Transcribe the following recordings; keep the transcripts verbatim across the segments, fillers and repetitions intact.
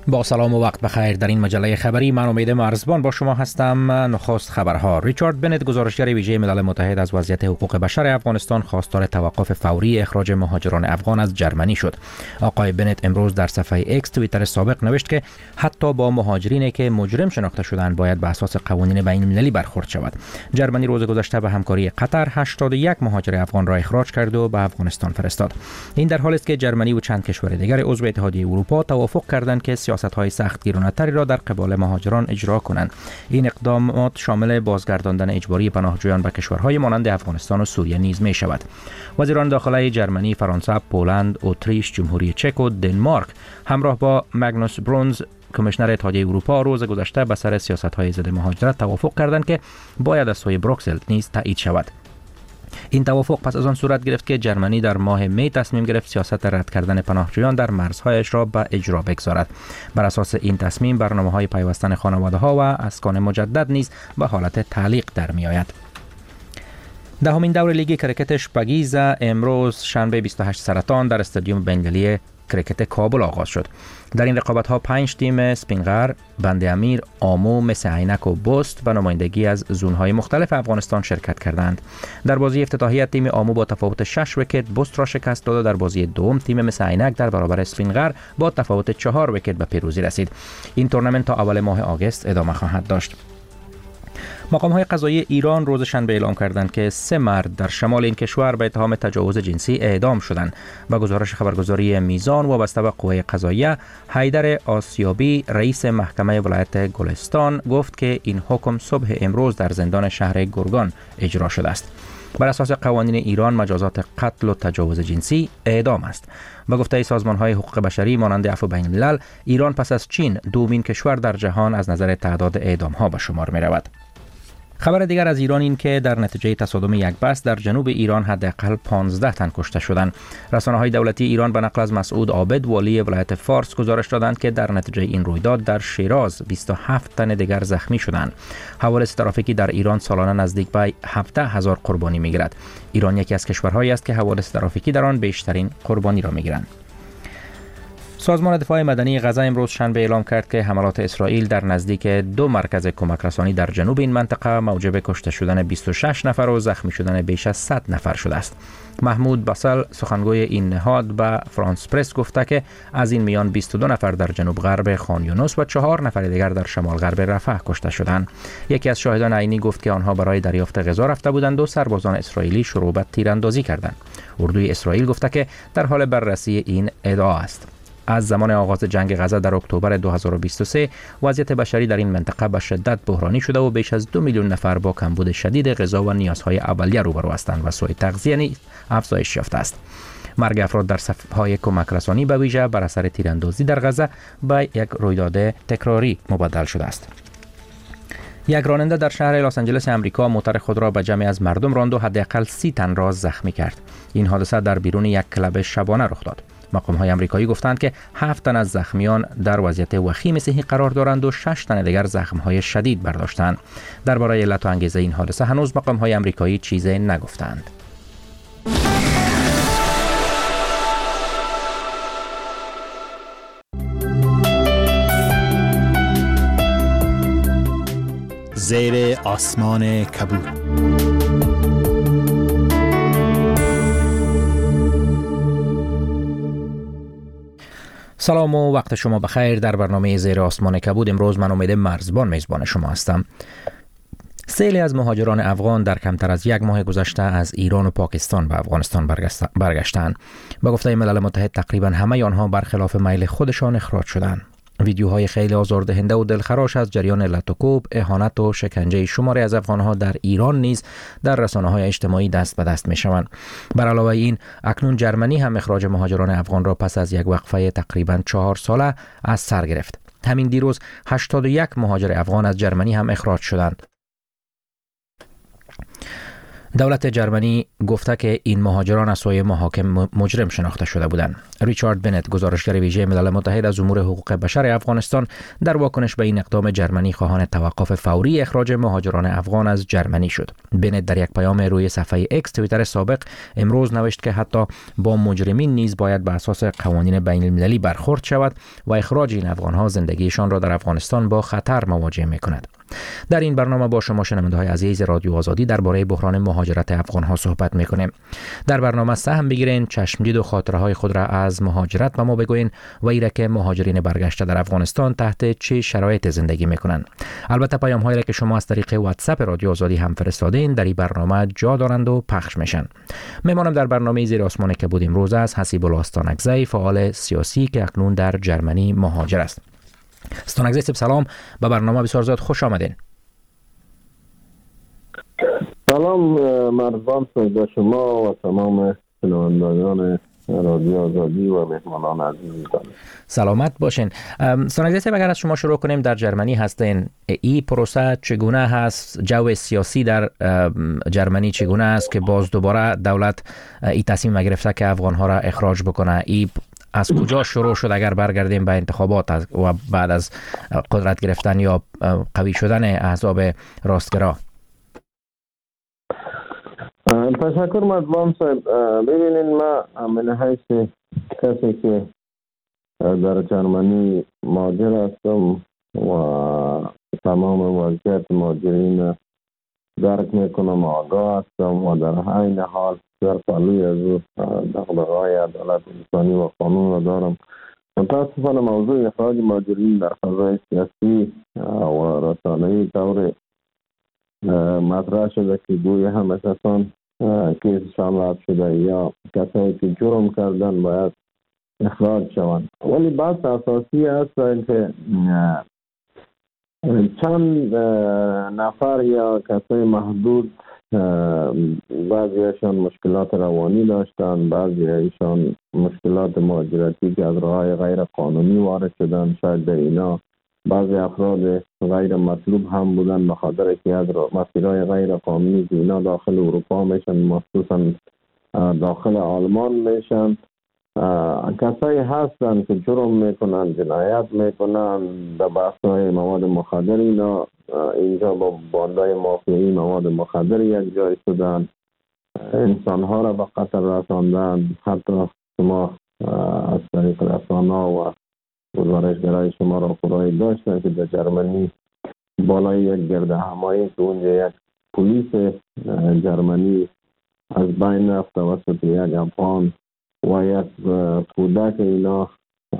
با سلام و وقت بخیر. در این مجله خبری من امید مرزبان با شما هستم. نخست خبرها. ریچارد بنت، گزارشگر ویژه ملل متحد از وضعیت حقوق بشر افغانستان، خواستار توقف فوری اخراج مهاجران افغان از جرمنی شد. آقای بنت امروز در صفحه ایکس توییتر سابق نوشت که حتی با مهاجرینی که مجرم شناخته شدند باید به اساس قوانین بین المللی برخورد شود. جرمنی روز گذشته به همکاری قطر هشتاد و یک مهاجر افغان را اخراج کرد و به افغانستان فرستاد. این در حالی است که جرمنی و چند کشور دیگر عضو اتحادیه اروپا توافق کردند که سیاست‌های سختگیرانه‌تری را در قبال مهاجران اجرا کنند. این اقدامات شامل بازگرداندن اجباری پناهجویان به کشورهای مانند افغانستان و سوریه نیز می شود. وزیران داخلی جرمنی، فرانسه، پولند، اتریش، جمهوری چک و دنمارک همراه با ماگنوس برونز، کمیشنر اتحادیه اروپا، روز گذشته به سر سیاست‌های ضد مهاجرت توافق کردند که باید از سوی بروکسل نیز تایید شود. این توافق پس از آن صورت گرفت که جرمنی در ماه می تصمیم گرفت سیاست رد کردن پناهجویان در مرزهایش را به اجرا بگذارد. بر اساس این تصمیم برنامه‌های پیوستن خانواده‌ها و اسکان مجدد نیز به حالت تعلیق در می‌آید. دهمین دور لیگ کرکت شپگیزه امروز شنبه بیست و هشت سرطان در استادیوم بین‌المللی کرکت کابل آغاز شد. در این رقابت‌ها پنج تیم سپینغر، بند امیر، آمو، مس عینک و بست و نمایندگی از زون‌های مختلف افغانستان شرکت کردند. در بازی افتتاحیه تیم آمو با تفاوت شش ویکت بست را شکست داد و در بازی دوم تیم مس عینک در برابر سپینغر با تفاوت چهار ویکت به پیروزی رسید. این تورنمنت تا اول ماه آگوست ادامه خواهد داشت. مقام‌های قضایی ایران روز شنبه اعلام کردند که سه مرد در شمال این کشور به اتهام تجاوز جنسی اعدام شدند. با گزارش خبرگزاری میزان وابسته به قوه قضاییه، حیدر آسیابی، رئیس محکمه ولایت گلستان، گفت که این حکم صبح امروز در زندان شهر گرگان اجرا شده است. بر اساس قوانین ایران مجازات قتل و تجاوز جنسی اعدام است. با گفته سازمان‌های حقوق بشری مانند عفو بین الملل، ایران پس از چین دومین کشور در جهان از نظر تعداد اعدام‌ها به شمار می‌رود. خبر دیگر از ایران این که در نتیجه تصادم یک بس در جنوب ایران حداقل پانزده تن کشته شدند. رسانه‌های دولتی ایران به نقل از مسعود عابد، والی ولایت فارس، گزارش دادند که در نتیجه این رویداد در شیراز بیست و هفت تن دیگر زخمی شدند. حوادث ترافیکی در ایران سالانه نزدیک به هفده هزار قربانی می‌گیرد. ایران یکی از کشورهایی است که حوادث ترافیکی در آن بیشترین قربانی را می‌گیرند. سازمان دفاع مدنی غزه امروز شنبه اعلام کرد که حملات اسرائیل در نزدیک دو مرکز کمک رسانی در جنوب این منطقه موجب کشته شدن بیست و شش نفر و زخمی شدن بیش از صد نفر شده است. محمود باسل، سخنگوی این نهاد، به فرانس پرس گفته که از این میان بیست و دو نفر در جنوب غرب خان یونس و چهار نفر دیگر در شمال غرب رفح کشته شدند. یکی از شاهدان عینی گفت که آنها برای دریافت غذا رفته بودند و سربازان اسرائیلی شروع به تیراندازی کردند. اردوی اسرائیل گفته که در حال بررسی این ادعا است. از زمان آغاز جنگ غزه در اکتبر دو هزار و بیست و سه وضعیت بشری در این منطقه به شدت بحرانی شده و بیش از دو میلیون نفر با کمبود شدید غذا و نیازهای اولیه روبرو هستند و سوء تغذیه نیز افزایش یافته است. مرگ افراد در صف‌های کمک رسانی به ویژه بر اثر تیراندازی در غزه به یک رویداد تکراری مبدل شده است. یک راننده در شهر لس آنجلس امریکا موتور خود را به جمعی از مردم راند و حداقل سی تن را زخمی کرد. این حادثه در بیرون یک کلب شبانه رخ داد. مقام‌های آمریکایی گفتند که هفت تن از زخمیان در وضعیت وخیم صحی قرار دارند و شش تن دیگر زخم‌های شدید برداشتند. درباره علت و انگیزه این حادثه هنوز مقام‌های آمریکایی چیزی نگفتند. زیر آسمان کبود. سلام و وقت شما بخیر. در برنامه زیر آسمان کبود امروز من امید مرزبان میزبان شما هستم. سیلی از مهاجران افغان در کمتر از یک ماه گذشته از ایران و پاکستان به افغانستان برگشتند. به گفته ملل متحد تقریبا همه آنها برخلاف میل خودشان اخراج شدند. ویدیوهای خیلی آزاردهنده و دلخراش از جریان لط و کوب، اهانت و شکنجه شماری از افغانها در ایران نیز در رسانه‌های اجتماعی دست به دست می‌شوند. بر علاوه این، اکنون جرمنی هم اخراج مهاجران افغان را پس از یک وقفه تقریباً چهار ساله از سر گرفت. همین دیروز هشتاد و یک مهاجر افغان از جرمنی هم اخراج شدند. دولت جرمنی گفته که این مهاجران از سوی محاکم مجرم شناخته شده بودند. ریچارد بنت، گزارشگر ویژه ملل متحد از امور حقوق بشر افغانستان، در واکنش به این اقدام جرمنی خواهان توقف فوری اخراج مهاجران افغان از جرمنی شد. بنت در یک پیام روی صفحه اکس توییتر سابق امروز نوشت که حتی با مجرمین نیز باید به اساس قوانین بین المللی برخورد شود و اخراج این افغانها زندگیشان را در افغانستان با خطر مواجه می‌کند. در این برنامه با شما شنونده‌های عزیز رادیو آزادی درباره بحران مهاجرت افغان‌ها صحبت می‌کنیم. در برنامه سهم بگیرین، چشمدید و خاطره‌های خود را از مهاجرت به ما بگوین و ایره که مهاجرین برگشته در افغانستان تحت چه شرایط زندگی می‌کنند. البته پیام‌هایی را که شما از طریق واتساپ رادیو آزادی هم فرستادین در این برنامه جا دارند و پخش میشن. میمانم در برنامه زیر آسمان کبود امروز از حسیب الله استانکزی، فعال سیاسی که اکنون در جرمنی مهاجر است. استانکزی صاحب سلام، به برنامه بسیار زیاد خوش آمدین. سلام مرزبان به شما و تمام شنوندگان رادیو آزادی و مهمانان عزیزتان. سلامت باشین. استانکزی صاحب، اگر از شما شروع کنیم، در جرمنی هستین، این پروسه چگونه هست؟ جو سیاسی در جرمنی چگونه است که باز دوباره دولت این تصمیم گرفته که افغان‌ها را اخراج بکنه؟ این از کجا شروع شد اگر برگردیم به انتخابات و بعد از قدرت گرفتن یا قوی شدن احزاب راستگرا؟ تشکر مردم صاحب. ببینید، ما من حیث کسی که در جرمنی مهاجر هستم و تمام وضعیت مهاجرین درک میکنم، آگاه هستم و در عین حال در پهلوی از دغدغه‌های عدالت انسانی و قانون را دارم. متاسفانه موضوع اخراج مهاجرین در فضای سیاسی و رسانه‌ای طور مطرح شده که گویی همه کسان کیسشان رد شده یا کسایی که جرم کردن باید اخراج شوند. ولی بحث اساسی هست که چند نفر یا کسای محدود، بعضی هایشان مشکلات روانی داشتن، بعضی هایشان مشکلات مهاجرتی که از راه‌های غیر قانونی وارد شدن. شاید در اینا بعضی افراد غیر مطلوب هم بودن به خاطر که از مسیرهای غیر قانونی که اینا داخل اروپا میشن، مخصوصا داخل آلمان میشن. کسایی هستن که جرم میکنن، جنایت میکنن در بحث‌های مواد مخدر. اینا اینجا با باندای مافیایی مواد مخدر یک جای شدن، انسانها را به قتل رساندن. حتی شما از طریق رسانه و گزارشگرای شما را خدایی داشتن که در جرمنی بالای یک گرد همایی که اونجا یک پلیس جرمنی از بین رفت توسط یک افغان و یک کودک اینا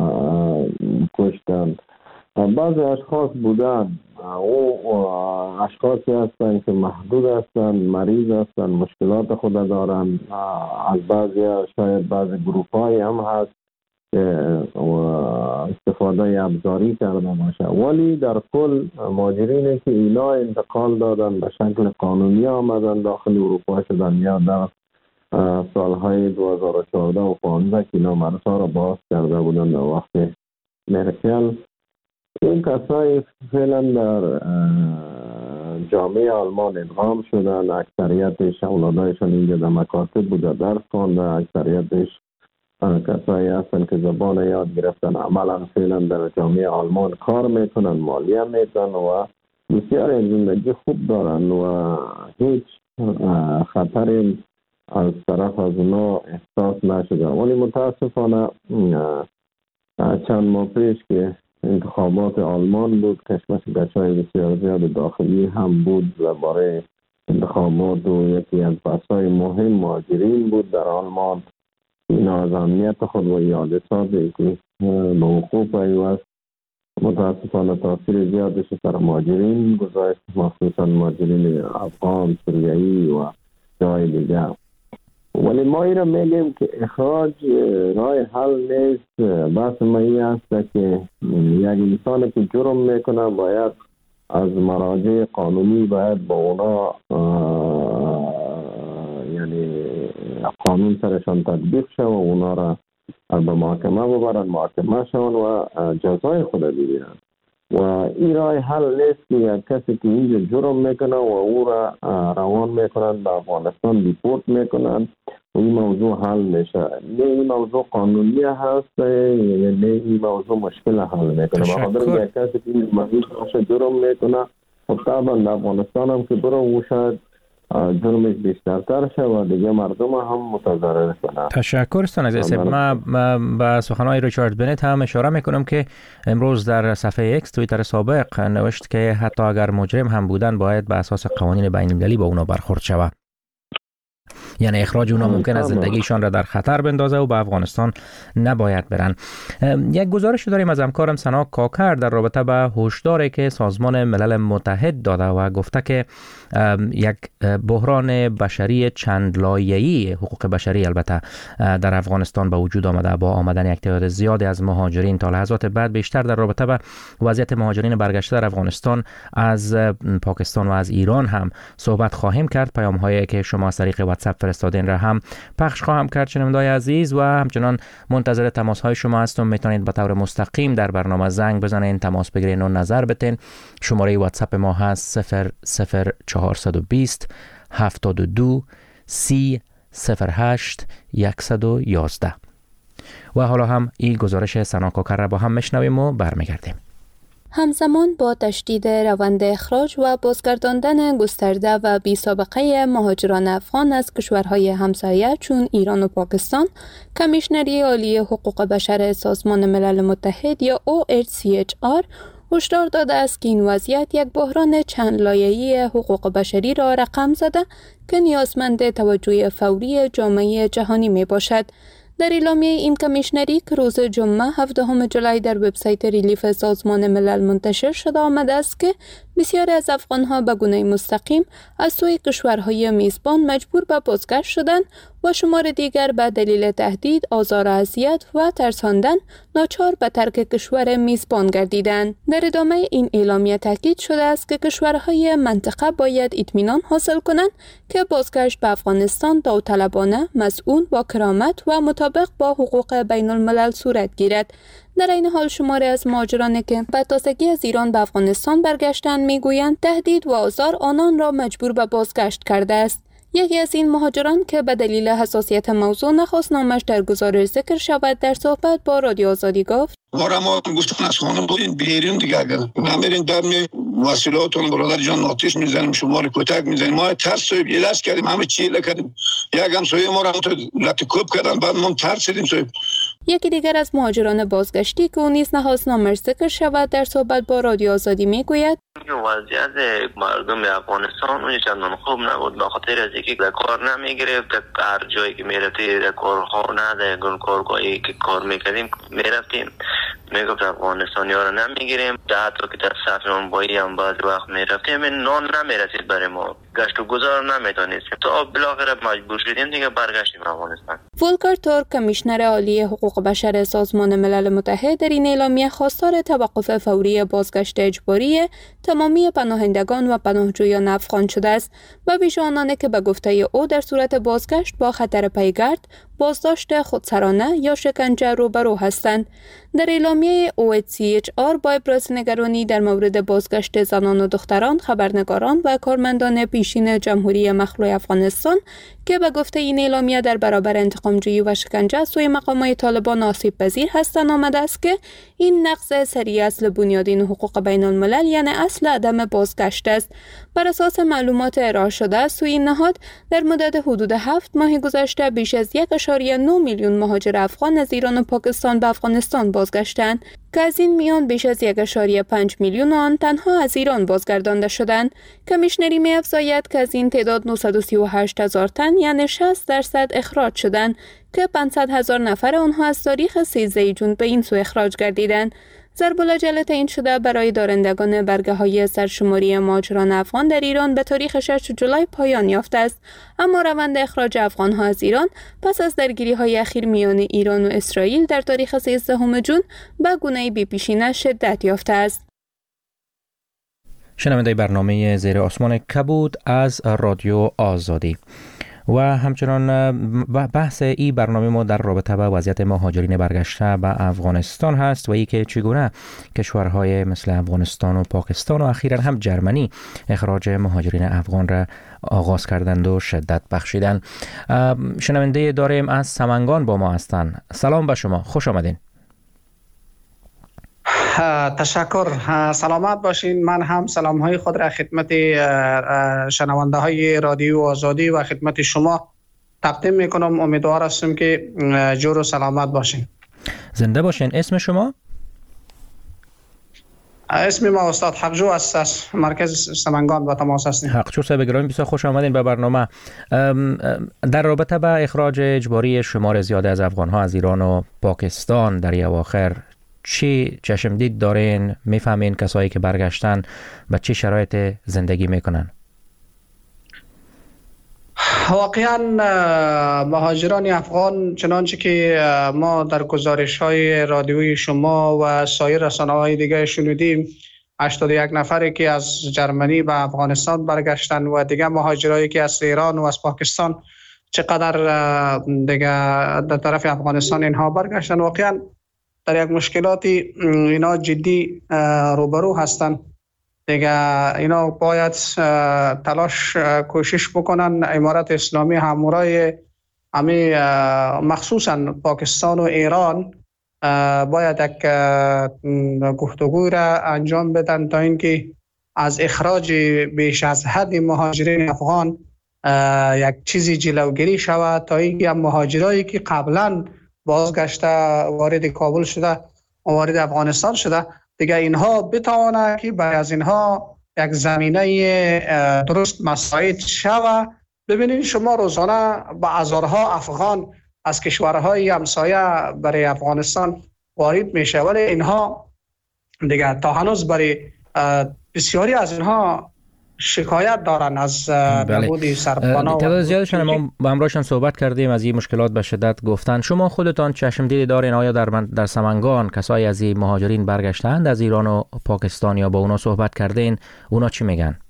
کشتن. بعضی اشخاص بودن او اشخاصی هستن که محدود هستن، مریض هستن، مشکلات خود دارن. از بعضی شاید بعضی گروپ های هم هست که استفاده ابزاری کرده باشه. ولی در کل مهاجرینی که اینا انتقال دادن به شکل قانونی آمدن داخل اروپا شدن یا در سالهای دو هزار و چهارده و پانزده که اینا مرزها را باز کرده بودن در وقت مرکل، این کسایی فعلا در جامعه آلمان ادغام شدن. اکثریتش اولادایشان اینجا در مکاتب بوده درس خونده، اکثریتش کسایی هستن که زبان یاد گرفتن، عملا فعلا در جامعه آلمان کار میکنن، مالیه میتن و بسیار زندگی خوب دارن و هیچ خطر از طرف از اونا احساس نشده. ولی متاسفانه چند ماه پیش که انتخابات آلمان بود، کشمکش گشای بسیار زیاد داخلی هم بود درباره انتخابات و یکی از بحث‌های مهم مهاجرین بود در آلمان. اینا از امنیت خود و یادسات که به وقوع پیوست متاسفانه تاثیر زیادش سر مهاجرین گذاشت، مخصوصا مهاجرین افغان، سوریایی و جای دیگه. ولی ما اینا میگیم که اخراج راه حل نیست. بحث ما این است که یک انسان که جرم میکنه باید از مراجع قانونی باید با اونا یعنی قانون سرشان تطبیق شد و اونا را به محاکمه ببرن، محاکمه شون و جزای خود بگیرن. و این راه حل نیست که یک کسی که اینجا جرم میکنه و او را روان میکنند به افغانستان دیپورت میکنند و این موضوع حل میشه. نه این موضوع قانونی هست، نه این موضوع مشکل حل میکنه. بخاطر یک کسی که این موضوع جرم میکنه و طبعا در افغانستان هم که برو او شاید جرمش بیشترتر شه و دیگه مردم هم متضرر کنند. تشکر استان عزیز. ما به سخنهای ریچارد بنت هم اشاره میکنم که امروز در صفحه اکس توییتر سابق نوشت که حتی اگر مجرم هم بودن باید به اساس قوانین بین المللی با اونا برخورد شود. یعنی اخراج اونا ممکن است زندگیشان را در خطر بندازه و به افغانستان نباید برن. یک گزارش داریم از همکارم سنا کاکر در رابطه به هشداری که سازمان ملل متحد داده و گفته که یک بحران بشری چند لایه‌ای، حقوق بشری البته، در افغانستان به وجود آمده با آمدن یک تعداد زیادی از مهاجرین. تا لحظات بعد بیشتر در رابطه به وضعیت مهاجرین برگشته در افغانستان از پاکستان و از ایران هم صحبت خواهیم کرد. پیام‌هایی که شما از طریق واتساپ فرستادین را هم پخش خواهم کرد شنونده‌های عزیز و همچنان منتظر تماس‌های شما هستم. میتونید به طور مستقیم در برنامه زنگ بزنین، تماس بگیرین و نظر بدین. شماره واتساپ ما هست صفر صفر چهارصد و بیست هفتاد و دو سی صفر هشت صد و یازده. و حالا هم این گزارش سنا کاکر را با هم میشنویم و برمیگردیم. همزمان با تشدید روند اخراج و بازگرداندن گسترده و بی سابقه مهاجران افغان از کشورهای همسایه چون ایران و پاکستان، کمیشنری عالی حقوق بشر سازمان ملل متحد یا او اچ سی اچ آر هشدار داده است که این وضعیت یک بحران چند لایه‌ای حقوق بشری را رقم زده که نیازمند توجه فوری جامعه جهانی می باشد. در اعلامیه این کمیشنری که روز جمعه هفدهم ژولای در وبسایت ریلیف سازمان ملل منتشر شده آمده است که بسیاری از افغانها به گونه مستقیم از سوی کشورهای میزبان مجبور به بازگشت شدند و شمار دیگر به دلیل تهدید، آزار و اذیت و ترساندن ناچار به ترک کشور میزبان گردیدند. در ادامه این اعلامیه تاکید شده است که کشورهای منطقه باید اطمینان حاصل کنند که بازگشت به افغانستان داوطلبانه، مسئول، با کرامت و مطابق با حقوق بین الملل صورت گیرد. در این حال شماری از مهاجرانی که به تازگی از ایران به افغانستان برگشتند میگویند تهدید و آزار آنان را مجبور به بازگشت کرده است. یکی از این مهاجران که به دلیل حساسیت موضوع نخواست نامش در گزارش ذکر شود، در صحبت با رادیو آزادی گفت: ما را ما گفتن از خانه بودین بیرون دیگه، اگر نمیرین در می وسیلاتون برادر جان آتش میزنیم، شما رو کتک میزنیم. ما ترس و ایلاس کردیم، همه چی کردیم. یک هم سوی ما را تو لطکوب کردن، بعد ما ترسیدیم. سوی یکی دیگر از مهاجران بازگشتی که او نیز نخواست نامش ذکر شود، در صحبت با رادیو آزادی میگوید: وضعیت مردم افغانستان اون چندان خوب نبود، به خاطر از اینکه کار نمیگرفت. هر جایی که میرفتی در کارخانه، در گلکارگاهی که کار میکردیم میرفتیم، میگفت افغانستانی ها رو نمیگیریم. حتی که در صف نانوایی هم بعضی وقت میرفتیم نان نمیرسید برای ما، گشت و گذار نمیتونستیم، تا بالاخره مجبور شدیم دیگه برگشتیم افغانستان. ولکر تورک، کمیشنر عالی حقوق بشر سازمان ملل متحد، در این اعلامیه خواستار توقف فوری بازگشت اجباری تمامی پناهندگان و پناهجویان افغان شده است و ویژه آنانی که به گفته او در صورت بازگشت با خطر پیگرد، بازداشت خودسرانه یا شکنجه روبرو هستند. در اعلامیه او اچ سی اچ آر با ابراز نگرانی در مورد بازگشت زنان و دختران، خبرنگاران و کارمندان پیشین جمهوری مخلوع افغانستان که به گفته این اعلامیه در برابر انتقامجویی و شکنجه از سوی مقامات طالبان آسیب پذیر هستند، آمده است که این نقض سریع اصل بنیادین حقوق بین الملل یعنی اصل عدم بازگشت است. بر اساس معلومات ارائه شده از سوی این نهاد، در مدت حدود هفت ماه گذشته بیش از یک و نه میلیون مهاجر افغان از ایران و پاکستان به افغانستان بازگشتند که از این میان بیش از یک و پنج میلیون آن تنها از ایران بازگردانده شدند. کمیشنری می‌افزاید که از این تعداد نهصد و سی و هشت هزار تن یعنی شصت درصد اخراج شدند که پانصد هزار نفر آنها از تاریخ سیزده ژوئن به این سو اخراج گردیدند. ضرب العجله تعیین شده برای دارندگان برگه‌های سرشماری مهاجران افغان در ایران به تاریخ ششم ژولای پایان یافته است، اما روند اخراج افغان‌ها از ایران پس از درگیری‌های اخیر میان ایران و اسرائیل در تاریخ سیزدهم ژوئن به گونه‌ای بی‌پیشینه شدت یافته است. شنونده برنامه زیر آسمان کبود از رادیو آزادی. و همچنان بحث این برنامه ما در رابطه با وضعیت مهاجرین برگشته به افغانستان هست و ای که چگونه کشورهای مثل افغانستان و پاکستان و اخیراً هم جرمنی اخراج مهاجرین افغان را آغاز کردند و شدت بخشیدند. شنونده داریم از سمنگان با ما هستند. سلام به شما، خوش آمدین. تشکر، سلامت باشین. من هم سلام های خود را خدمت شنونده های رادیو آزادی و خدمت شما تقدیم میکنم. امیدوار هستم که جور و سلامت باشین. زنده باشین. اسم شما؟ اسم ما استاد حقجو است، از مرکز سمنگان با تماس هستیم. حقجو صاحب گرامی، بسیار خوش آمدین به برنامه. در رابطه با اخراج اجباری شمار زیاده از افغان ها از ایران و پاکستان در اواخر چی چشمدید دارین؟ میفهمین کسایی که برگشتن به چه شرایط زندگی میکنن؟ واقعا مهاجران افغان چنانچه که ما در گزارش های رادیویی شما و سایر رسانه های دیگه شنیدیم، هشتاد و یک نفری که از جرمنی به افغانستان برگشتن و دیگه مهاجرایی که از ایران و از پاکستان چقدر دیگه در طرف افغانستان اینها برگشتن. واقعا در یک مشکلاتی اینا جدی روبرو هستن دیگه. اینا باید تلاش کوشش بکنن امارت اسلامی همورای همی مخصوصا پاکستان و ایران باید یک گفتگوی را انجام بدن تا اینکه از اخراج بیش از حد مهاجرین افغان یک چیزی جلوگیری شود، تا اینکه مهاجرایی که قبلا بازگشته وارد کابل شده وارد افغانستان شده دیگه اینها بتوانه که برای از اینها یک زمینه درست مساعد شوه. ببینید شما روزانه با هزارها افغان از کشورهای همسایه برای افغانستان وارد میشه، ولی اینها دیگه تا هنوز برای بسیاری از اینها شکایت دارن از نبود سرپناه. تعداد زیادشان ما با همراهشان صحبت کردیم، از این مشکلات به شدت گفتن. شما خودتان چشمدیدی دارین آیا در در سمنگان کسایی از این مهاجرین برگشتند از ایران و پاکستان یا با اونا صحبت کردین؟ اونا چی میگن؟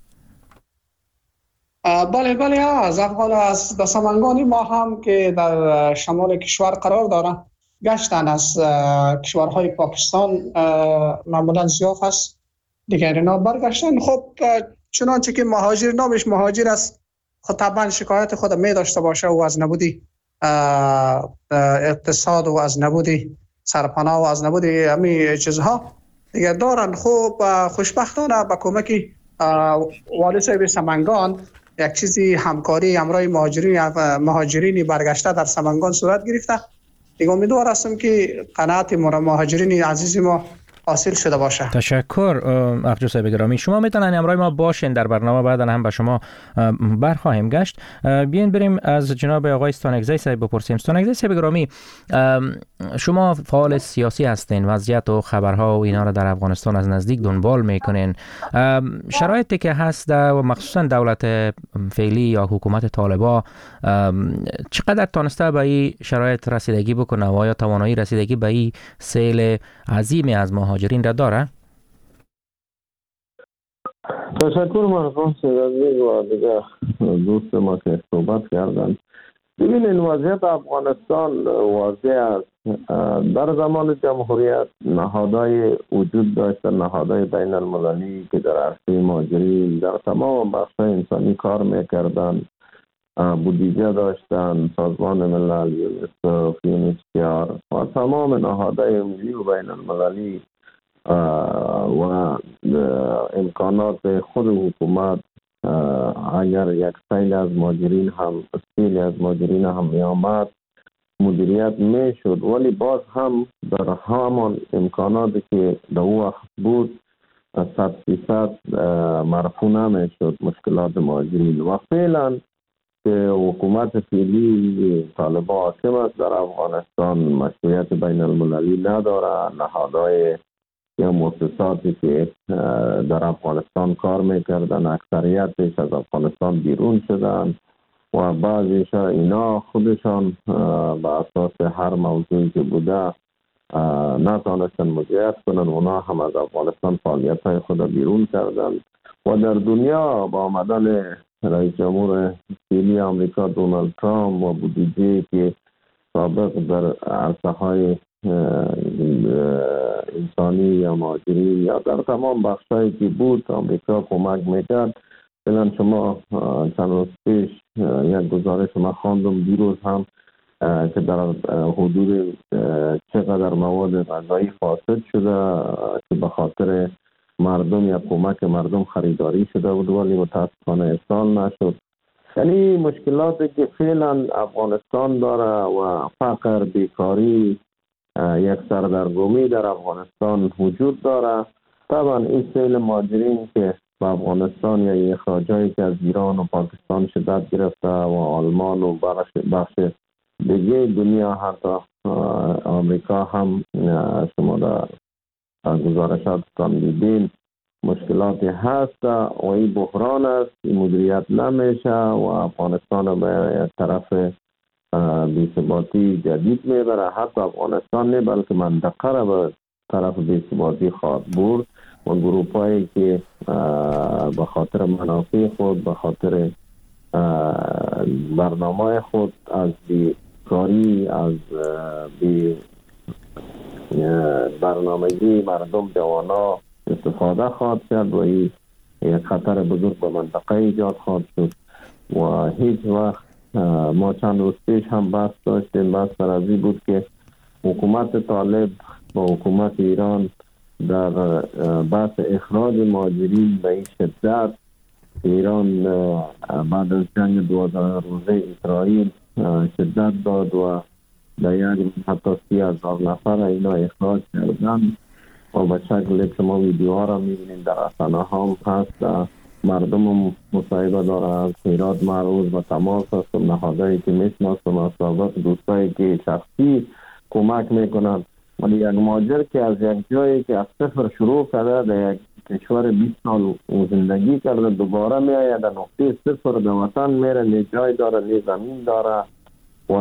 بله بله از افغان از در سمنگانی ما هم که در شمال کشور قرار دارن گشتن از کشورهای پاکستان معمولا زیاف است دیگر اینا برگشتن. خب چنانچه که مهاجر نامش مهاجر است، خود طبعا شکایت خود می داشته باشه و از نبودی اقتصاد و از نبودی سرپناه و از نبودی همین چیزها دیگه دارن. خب خوشبختانه با کمک والی صاحب سمنگان یک چیزی همکاری همراه مهاجرین مهاجرین برگشته در سمنگان صورت گرفته دیگه. امیدوار هستم که قناعت مهاجرین عزیز ما حاصل شده باشه. تشکر حقجو صاحب گرامی. شما میتونن همراه ما باشین در برنامه، بعدا هم به شما برخواهیم گشت. بیاین بریم از جناب آقای استانکزی صاحب بپرسیم. استانکزی صاحب گرامی، شما فعال سیاسی هستین، وضعیت و خبرها و اینا رو در افغانستان از نزدیک دنبال میکنین. شرایطی که هست و مخصوصا دولت فعلی یا حکومت طالبا چقدر تونسته به این شرایط رسیدگی بکنه و یا توانایی رسیدگی به این سیل عظیمی از مهاجرین را داره؟ تشکر مرحوم سیدعزیز و دیگه دوست ما که صحبت کردن. ببینید وضعیت افغانستان واضح است. در زمان جمهوریت نهادهای وجود داشت، نهادهای بین المللی که در عرصه مهاجرین در تمام بخش‌های انسانی کار میکردن، بودجه داشتن، سازمان ملل، یونیسف، یونیسیار و تمام نهادهای ملی و بین المللی و امکانات خود حکومت. اگر یک سیل از مهاجرین هم سیل از مهاجرین هم می آمد مدیریت می شد، ولی باز هم در همان امکاناتی که در او وقت بود صد فیصد مرفوع نمی شد مشکلات مهاجرین. و فعلا که حکومت فعلی طالبان حاکم است در افغانستان، مشروعیت بین المللی نداره. نهادهای یا مؤسساتی که در افغانستان کار میکردن اکثریتش از افغانستان بیرون شدن و بعضیش اینا خودشان به اساس هر موضوعی که بوده نتانستن مدیریت کنن، اونا هم از افغانستان فعالیت های خود بیرون کردن و در دنیا با آمدن رئیس جمهور فعلی آمریکا دونالد ترامپ و بودجه که سابق در عرصه های انسانی یا مهاجرین یا در تمام بخشایی که بود آمریکا کمک میکرد. فعلا شما چند روز پیش یک گزارش ما خواندم دیروز هم که در حدود چقدر مواد غذایی فاسد شده که به خاطر مردم یا کمک مردم خریداری شده بود ولی متاسفانه ارسال نشد. یعنی مشکلاتی که فعلا افغانستان داره و فقر، بیکاری، یک سردرگمی در افغانستان وجود داره. طبعا این سیل مهاجرین که به افغانستان یا اخراجایی که از ایران و پاکستان شدت گرفته و آلمان و بخش دیگه دنیا حتی آمریکا هم شما در گزارشاتتان دیدین مشکلاتی هست و این بحران است، این مدیریت نمیشه و افغانستان به یک طرف بی‌ثباتی جدید میبره. حتی افغانستان نه بلکه منطقه را به طرف بی‌ثباتی خواهد برد. اون گروپایی که به خاطر منافع خود، به خاطر برنامه خود از بیکاری، از بی برنامگی مردم جوانا استفاده خواهد کرد و این یک خطر بزرگ به منطقه ایجاد خواهد شد و هیچ وقت ما چند روز پیش هم بحث داشتیم. بحث در ازی بود که حکومت طالب با حکومت ایران در بحث اخراج مهاجرین به این شدت ایران بعد از جنگ دوازده روزه اسرائیل شدت داد و در یک حتی سی هزار نفر اینا اخراج کردن و به شکل شما ویدیوها را میبینید در رسانه هم هست. مردم مصاحبه داره از هرات معروض و تماس هست و نهادهایی که میشناسم از سابق دوستایی که شخصی کمک میکنند. ولی یک مهاجر که از یک جایی که از صفر شروع کرده در یک کشور بیست سال زندگی کرده دوباره میآید در نقطه صفر به وطن میره، نه جای داره نه زمین داره و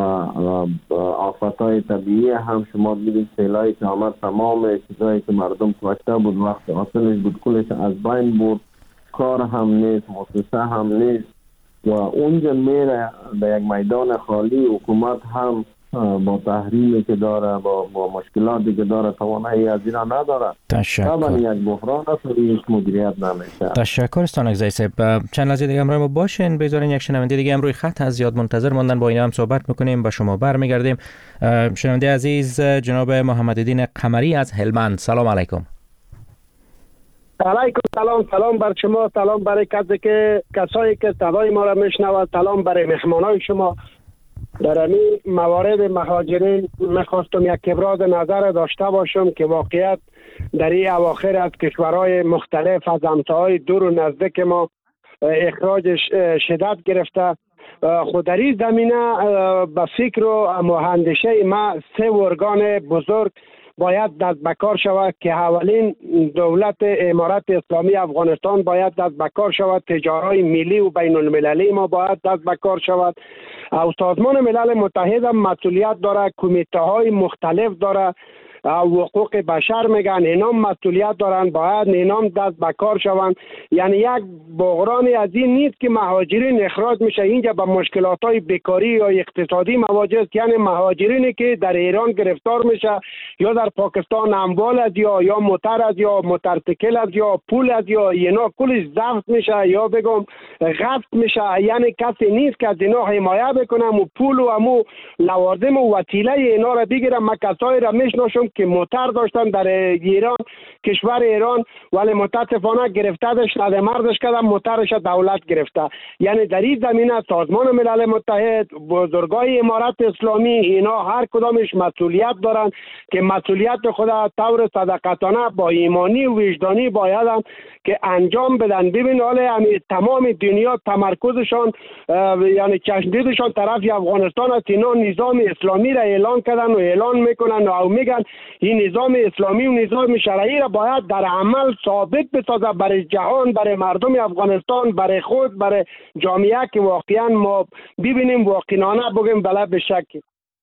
آفتهای طبیعی هم شما دیدید سیلایی که آمد تمام چیزایی که مردم کشته بود وقت آسلش بود کلش از بین بود، کار هم نیست، مؤسسه هم نیست و اونجا میره به یک میدان خالی. حکومت هم با تحریمی که داره با, با مشکلاتی که داره توانایی از ایران نداره. تشکر. یک بحران است و هیچ مدیریت نمیشه. تشکر استان اگزای صاحب. چند لحظه دیگه همراه ما باشین. بذارین یک شنونده دیگه هم روی خط از زیاد منتظر ماندن، با اینا هم صحبت میکنیم، با شما برمیگردیم. شنونده عزیز جناب محمدالدین قمری از هلمند، سلام علیکم. علیکم سلام. سلام بر شما، سلام برای کسی که کسایی که صدای ما را میشنوند، سلام برای مهمانای شما. در این موارد مهاجرین میخواستم یک ابراز نظر داشته باشم که واقعیت در این اواخر از کشورهای مختلف از همتاهای دور و نزدیک ما اخراج شدت گرفته. خود در این زمینه به فکر و مهندشه ما سه ارگان بزرگ باید دست به کار شود که اولین دولت امارت اسلامی افغانستان باید دست به کار شود، تجارای ملی و بین المللی ما باید دست به کار شود، او سازمان ملل متحد هم مسئولیت داره، کمیته های مختلف داره، حقوق بشر میگن اینا مسئولیت دارن، باید اینام دست به کار شوند. یعنی یک بحرانی از این نیست که مهاجرین اخراج میشه اینجا به مشکلات های بیکاری یا اقتصادی مواجه است. یعنی مهاجرینی که در ایران گرفتار میشه یا در پاکستان اموال از یا یا موتر از یا موترسیکل از یا پول از یا اینا کلش ضبط میشه یا بگم غصب میشه. یعنی کسی نیست که از اینا حمایت بکنه و پول و امو لوازم و وسیله اینا را بگیره. من کسایی را میشناسم که موتر داشتن در ایران، کشور ایران، ولی متاسفانه گرفتهش نده مردش کردن، موترش دولت گرفته. یعنی در این زمینه سازمان ملل متحد، بزرگای امارت اسلامی، اینا هر کدامش مسئولیت دارن که مسئولیت خود طور صداقتانه با ایمانی و وجدانی باید که انجام بدن. ببین حالا تمام دنیا تمرکزشان یعنی چشمدیدشان طرف افغانستان است. اینا نظام اسلامی را اعلان کردن و اعلان میکنن و میگن این نظام اسلامی و نظام شرعی را باید در عمل ثابت بسازه برای جهان، برای مردم افغانستان، برای خود، برای جامعه که واقعا ما ببینیم واقعانه بگیم بله به شک.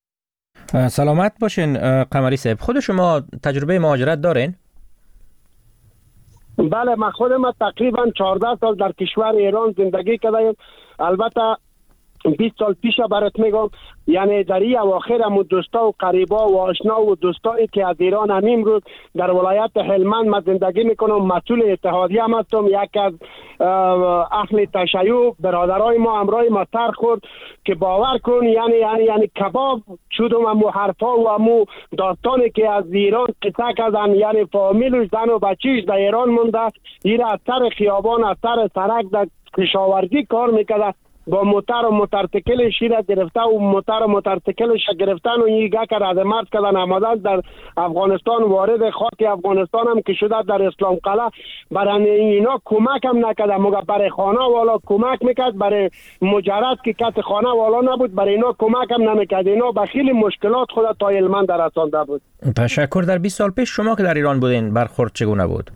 سلامت باشین قمری صاحب. خود شما تجربه مهاجرت دارین؟ بله، من خودم تقریبا چهارده سال در کشور ایران زندگی کردم. البته بیست سال پیش برات میگم، یعنی در این اواخر هم دوستا و قریبا و آشنا و دوستایی که از ایران هم امروز در ولایت هلمند من زندگی میکنم، مسئول اتحادیه هم هستم. یک از اهل تشیع برادرای ما امرای ما سر خورد که باور کن یعنی یعنی یعنی کباب شدم، امو حرفا و امو داستانی که از ایران قصه کردن، یعنی فامیلش زن و بچیش در ایران مونده، این از سر خیابان از سر سرک در کشاورزی کار میکرده، با موتر و موترسیکلش را گرفته و موتر و موترسیکلش گرفتن و این گه که ردمرد کردن آمدن در افغانستان، وارد خاک افغانستان هم که شده در اسلام قلعه. برای اینا کمک هم نکرده، مگه برای خانه والا کمک میکرد، برای مجرد که کس خانه والا نبود برای اینا کمک هم نمیکرد. اینا به خیلی مشکلات خود تا هلمند رسانده بود. تشکر. در بیست سال پیش شما که در ایران بودین برخورد چگونه بود؟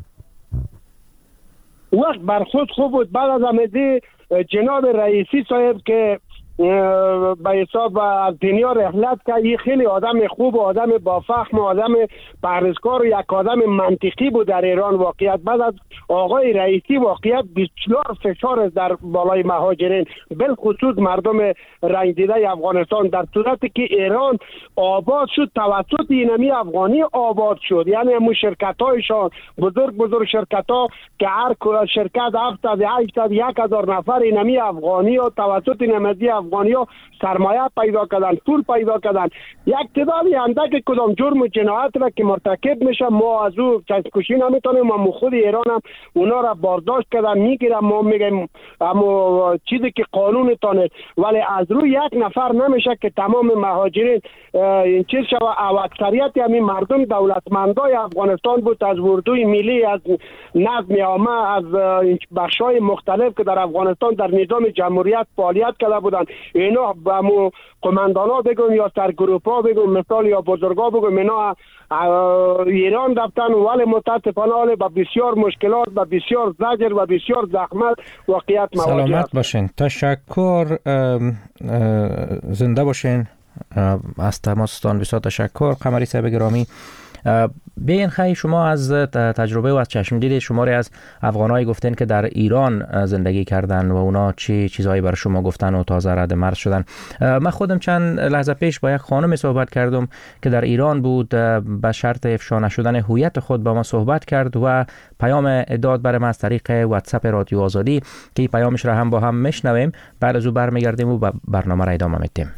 وقت برخورد خوب بود. بعد از آمدی جناب رئیسی صاحب که به حساب از دنیا رحلت کرد، یه خیلی آدم خوب و آدم با فهم و آدم پرهیزکار و یک آدم منطقی بود در ایران. واقعیت بعد از آقای رئیسی واقعیت بسیار فشار در بالای مهاجرین، بالخصوص مردم رنج دیده افغانستان، در صورتی که ایران آباد شد توسط اینمی افغانی آباد شد. یعنی همون شرکت هایشان بزرگ بزرگ شرکت ها که هر شرکت هفتصد هشتصد یک هزار نفر اینمی افغانی ها توسط اینمی افغانی ها سرمایه پیدا کردن، پول پیدا کردن. یک تعدادی اندک کدام جرم و جنایت را که مرتکب میشه ما از او کشی نمیتونیم. ما خود ایران هم اونا را برداشت کردن میگیرم، ما میگیم اما چیزی که قانون تانه، ولی از روی یک نفر نمیشه که تمام مهاجرین این چیز شوه. او اکثریت همین مردم دولتمندای افغانستان بود، از اردوی ملی، از نظم عامه، از بخشای مختلف که در افغانستان در نظام جمهوریت فعالیت کرده بودن. اینا همو قماندانا بگم یا سرگروپا بگم مثال یا بزرگا بگم، اینا ایران رفتن ولی متاسفانه با بسیار مشکلات و بسیار زجر و بسیار زحمت واقعیت مواجه. سلامت باشین. تشکر. زنده باشین. از تماستان بسیار تشکر. قمری صاحب گرامی، بیاین خیلی شما از تجربه و از چشم دید شماری از افغانایی گفتن که در ایران زندگی کردن و اونا چی چیزایی بر شما گفتن و تازه رد مرز شدن. من خودم چند لحظه پیش با یک خانم صحبت کردم که در ایران بود، به شرط افشا نشدن هویت خود با ما صحبت کرد و پیام داد برای ما از طریق واتساپ رادیو آزادی که این پیامش را هم با هم میشنویم، بعد از او برمیگردیم و برنامه را ادامه میدیم.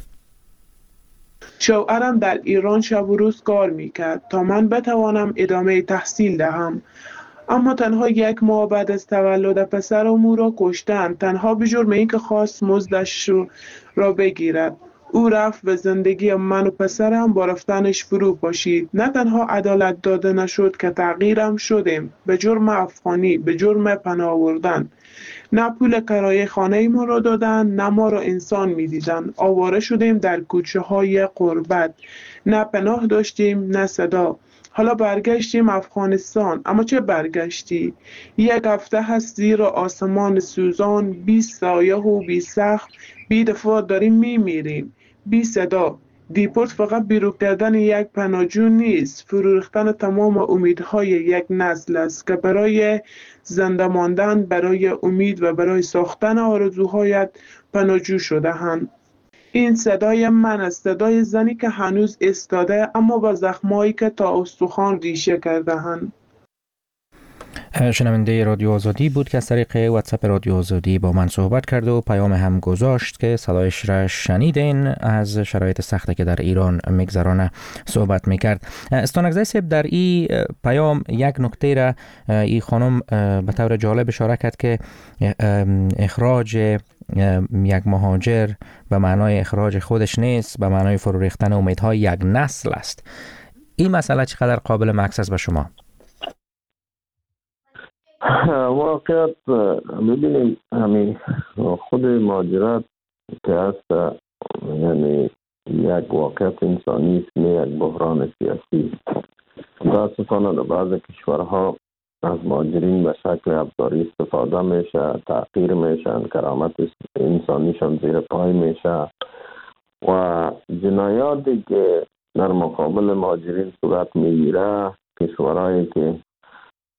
شوهرم در ایران شب و روز کار میکرد تا من بتوانم ادامه تحصیل دهم، اما تنها یک ماه بعد از تولد پسرم او را کشتند، تنها به جرم اینکه خواست مزدش را بگیرد. او رفت و زندگی من و پسرم با رفتنش فرو پاشید. نه تنها عدالت داده نشد که تغییرم شدیم، به جرم افغانی، به جرم پناه آوردن. نه پول کرایه خانه ما را دادن، نه ما را انسان می دیدن. آواره شدیم در کوچه های غربت، نه پناه داشتیم نه صدا. حالا برگشتیم افغانستان. اما چه برگشتی؟ یک هفته هست زیر آسمان سوزان، بی سایه و بی سقف، بی دفاع داریم می میریم، بی صدا. دیپورت فقط بیرون کردن یک پناهجو نیست، فرو ریختن تمام امیدهای یک نسل است که برای زنده ماندن، برای امید و برای ساختن آرزوهایت پناهجو شده‌اند. این صدای من است، صدای زنی که هنوز ایستاده اما با زخمایی که تا استخوان ریشه کرده‌اند. شنونده رادیو آزادی بود که از طریق واتساپ رادیو آزادی با من صحبت کرد و پیام هم گذاشت که صدایش را شنیدین، از شرایط سختی که در ایران میگذرانه صحبت میکرد. استانگزای صاحب، در این پیام یک نکته را این خانم به طور جالب اشاره کرد که اخراج یک مهاجر به معنای اخراج خودش نیست، به معنای فرو ریختن امیدهای یک نسل است. این مسئله چقدر قابل مکس است به شما؟ واقعیت ببینیم همین خود مهاجرت که هست یعنی یک واقعیت انسانی است، نه یک بحران سیاسی. متاسفانه در بعض کشورها از مهاجرین به شکل ابزاری استفاده میشه، تحقیر میشن، کرامت انسانیشان زیر پای میشه و جنایاتی که در مقابل مهاجرین صورت میگیره، کشورهایی که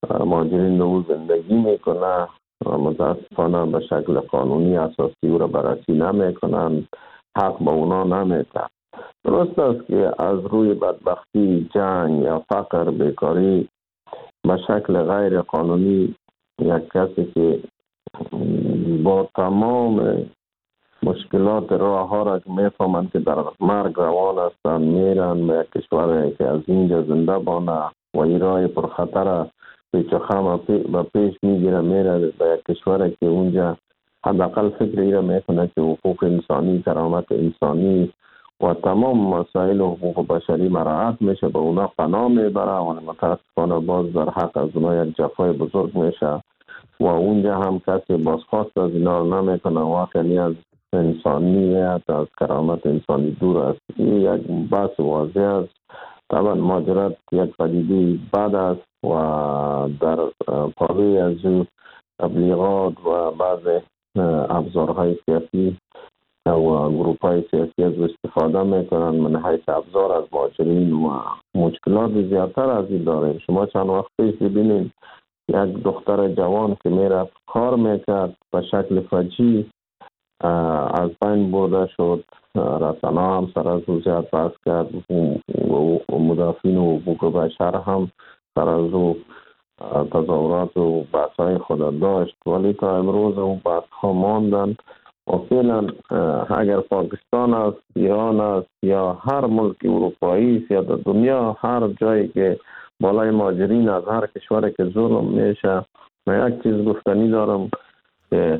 مهاجرین رو زندگی میکنه، متاسفانه به شکل قانونی اساسی او را بررسی نمیکنن، حق به اونا نمیده. درست است که از روی بدبختی، جنگ یا فقر، بیکاری به شکل غیر قانونی یک کسی که با تمام مشکلات راه ها را که میفهمند که در مرگ روان هستند میرن به یک کشور که از اینجا زنده بانه و این راه پرخطر پیچ و خم به پیش میگیره، میره به یک کشور که اونجا حداقل فکر ایره میکنه که حقوق انسانی، کرامت انسانی و تمام مسائل حقوق بشری مراعات میشه، به اونا پناه میبره و متاسفانه باز در حق از اونا یک جفای بزرگ میشه و اونجا هم کسی بازخواست از اینا رو نمیکنه. واقعی از انسانیت، از کرامت انسانی دور است. این یک بحث واضح است. طبعا مهاجرت یک پدیده بد است و در پاروی از او تبلیغات و بعض ابزارهای سیاسی و گروپ های سیاسی از استفاده میکنن من حیث ابزار از مهاجرین و مشکلات زیادتر از این داریم. شما چند وقت پیش ببینید یک دختر جوان که میرفت کار میکرد به شکل فجی از بین برده شد. رسانه هم سر از او زیاد بحث کرد و مدافعین حقوق بشر هم سر از او تظاهرات و بحث های خود داشت، ولی تا امروز او بحث ها ماندن و فعلا اگر پاکستان است، ایران است یا هر ملک اروپایی است یا در دنیا هر جایی که بالای مهاجرین از هر کشوری که ظلم میشه، من یک چیز گفتنی دارم که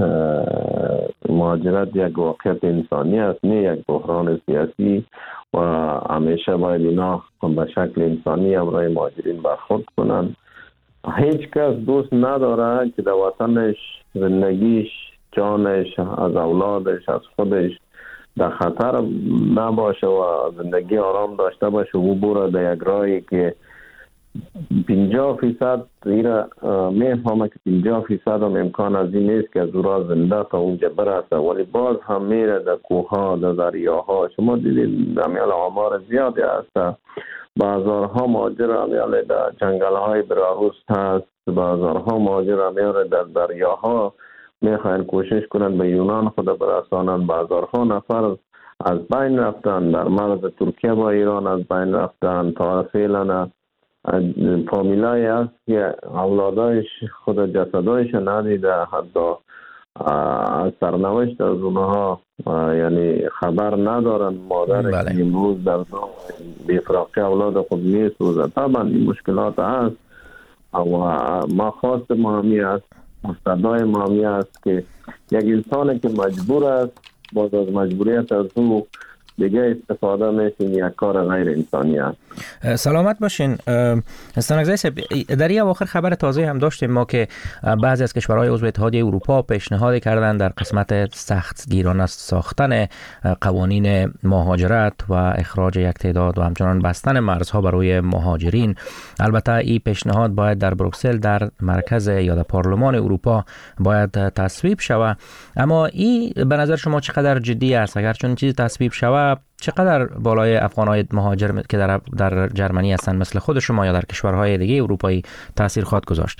مهاجرت یک واقعیت انسانی است، نه یک بحران سیاسی و همیشه باید اینا به شکل انسانی امرای مهاجرین برخورد کنند. هیچ کس دوست نداره که در وطنش زندگیش، جانش، از اولادش، از خودش در خطر نباشه و زندگی آرام داشته باشه و بره در یک راهی که پنجاه فیصد ایره میفهمه که پنجاه فیصد هم امکان از این نیست که از او را زنده تا اونجا برسه، ولی باز هم میره در کوها، در دریاها. شما دیدید امیال آمار زیادی هست، بازارها مهاجر امیال در جنگل های براروس هست، بازارها مهاجر امیال در دریاها میخواین کوشش کنند به یونان خود برسانند. بازارها نفر از بین رفتن، در مرز ترکیه با ایران از بین رفتن. تا فعلا فامیلای هست که اولادایش خود جسدایش ندیده، حتی از سرنوشت از اونها یعنی خبر ندارن. مادر بله. امروز در بیفراقی اولاد خود میسوزه. طبعا این مشکلات هست و ما خواست مهمی است، صدای مهمی است که یک انسان که مجبور است باز از مجبوریت از او دیگه استفاده میشین یک کار غیر انسانی است. سلامت باشین استانگزی صاحب. در این اواخر خبر تازه هم داشتیم ما که بعضی از کشورهای عضو اتحادیه اروپا پیشنهاد کردن در قسمت سخت گیرانه ساختن قوانین مهاجرت و اخراج یک تعداد و همچنان بستن مرزها برای مهاجرین. البته این پیشنهاد باید در بروکسل در مرکز یا در پارلمان اروپا باید تصویب شود، اما این به نظر شما چقدر جدی است؟ اگر چون چیزی تصویب شود چقدر بالای افغان‌های مهاجر که در در جرمنی هستند مثل خود شما یا در کشورهای دیگه اروپایی تاثیر خواهد گذاشت؟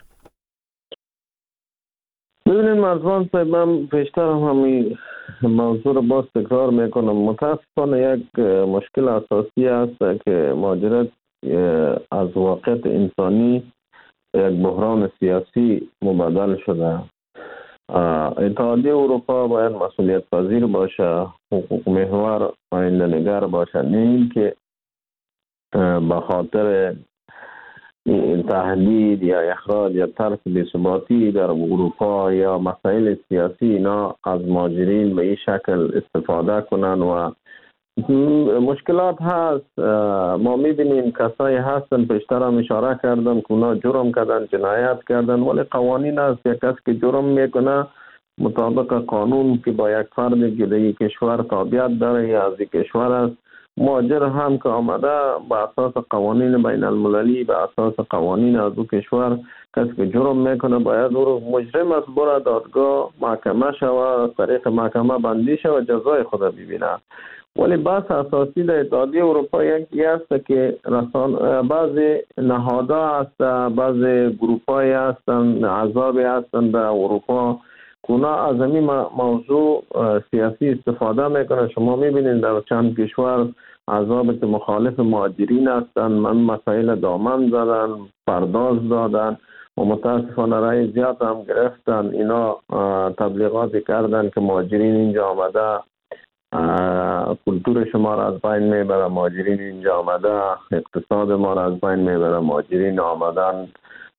ببینید مرزبان صاحب، من پیشتر هم همین موضوع رو باز تکرار میکنم. متاسفانه یک مشکل اساسی است که مهاجرت از واقعیت انسانی یک بحران سیاسی مبادل شده. اتحادیه اروپا باید مسئولیت پذیر باشه، حقوق محور آینده نگر باشه، نه این که به خاطر تهدید یا اخراج یا ترس بی‌ثباتی در اروپا یا مسائل سیاسی اینا از مهاجرین به این شکل استفاده کنن و مشکلات هست. ما میبینیم کسایی هستن، پیشتر هم اشاره کردم که اونا جرم کردن، جنایت کردن، ولی قوانین هست. یک کس که جرم میکنه مطابق قانون که با یک فرد که در یک کشور تابعیت داره یا از یک کشور است، مهاجر هم که آمده با اساس قوانین بین المللی، با اساس قوانین از او کشور، کسی که جرم میکنه باید او رو مجرم است بره دادگاه، محکمه شوه، از طریق محکمه بندی شوه، جزای خود ببینه. ولی بحث اساسی در اتحادیه اروپا یکی است که رسان بعضی نهادها هست، بعضی گروپ‌های هستند، احزابی هستند در اروپا اونا از این موضوع سیاسی استفاده میکنه. شما میبینید در چند کشور احزابی که مخالف مهاجرین هستند من مسائل دامن زدن، پرداز دادن و متاسفانه رای زیاد هم گرفتن. اینا تبلیغاتی کردن که مهاجرین اینجا آمده کلتور شما را از بین میبره، مهاجرین اینجا آمده اقتصاد ما را از بین میبره، مهاجرین آمدن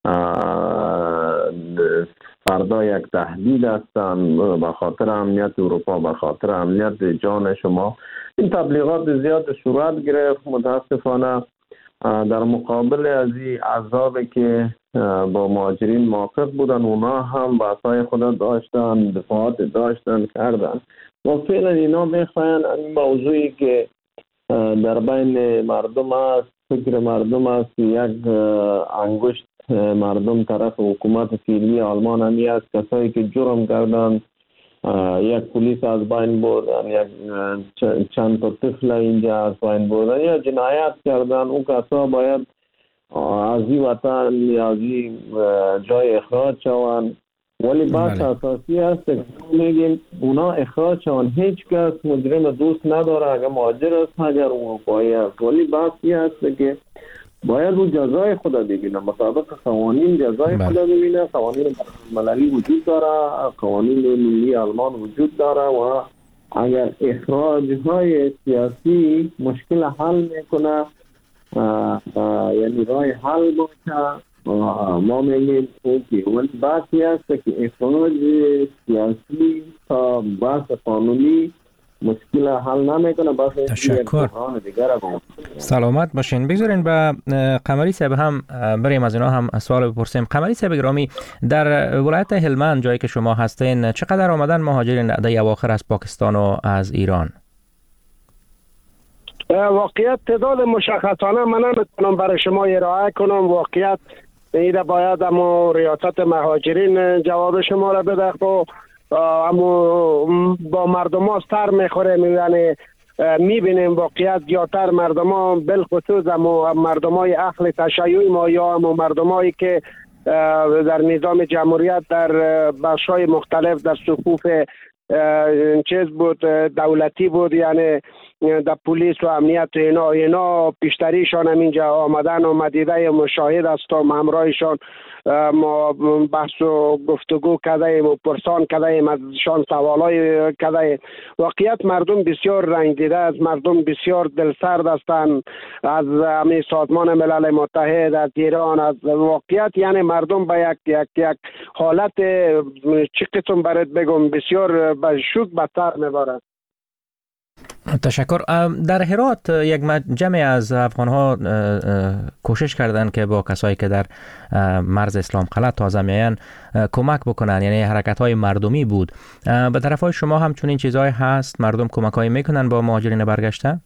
فردا یک تهدید هستند به خاطر امنیت اروپا، به خاطر امنیت جان شما. این تبلیغات زیاد صورت گرفت. متاسفانه در مقابل از این احزابی که با مهاجرین موافق بودن اونا هم بحثای خود داشتن، دفاعات داشتن کردن و فعلا اینا میخواین این موضوعی که در بین مردم است، فکر مردم است، یک انگشت مردم طرف حکومت فعلی آلمان همی است، کسایی که جرم کردن یک پلیس از بین بردن، یک چند تا طفل اینجا از بین بردن یا جنایت کردن، اون کسا باید از این وطن یا از این جای اخراج شوند. ولی بحث اساسی هست که میگیم اونا اخراج شوند. هیچ کس مجرم دوست نداره اگر مهاجر است اگر اروپایی است، ولی بحثی هست که باید رو جزای خود ببینه، مطابق قوانین جزای خود ببینه. قوانین مللی وجود داره، قوانین ملی آلمان وجود داره و اگر اخراج های سیاسی مشکل حل میکنه یعنی راه حل باشه ما میگیم اوکی. ولی بحثی هست که اخراج سیاسی تا بحث قانونی مشکل حل نمیکنه. بس تشکر. سلامت باشین. بگذارین به قمری صاحب هم بریم از اینا هم سوال بپرسیم. قمری صاحب گرامی، در ولایت هلمند جایی که شما هستین چقدر آمدن مهاجرین در اواخر از پاکستان و از ایران؟ واقعیت تعداد مشخصانه من نمیتونم برای شما ارائه کنم. واقعیت ایده باید اما ریاست مهاجرین جواب شما را بده. خب اما با مردم ها سر میخوره، یعنی میبینیم واقعیت زیادتر مردم ها بالخصوص اما مردم های اهل تشیع ما یا اما مردم هایی که در نظام جمهوریت در بخش های مختلف در صفوف چیز بود دولتی بود، یعنی در پلیس و امنیت اینا اینا پیشتریشان هم اینجا آمدن و مدیده مشاهد هستم، همراهشان ما بحث و گفتگو کردیم و پرسان کردیم، ازشان سوالای کردیم. واقعیت مردم بسیار رنج دیده است، مردم بسیار دلسرد هستند از همین سازمان ملل متحد، از ایران، از واقعیت یعنی مردم به یک یک یک حالت چی قسم برات بگم بسیار به شوک به سر میبرند. تشکر. در هرات یک جمع از افغان‌ها کوشش کردند که با کسایی که در مرز اسلام قلعه تازه میان کمک بکنن، یعنی حرکت‌های مردمی بود. به طرفای شما هم چون این چیزهای هست، مردم کمک‌هایی میکنن با مهاجرین برگشته؟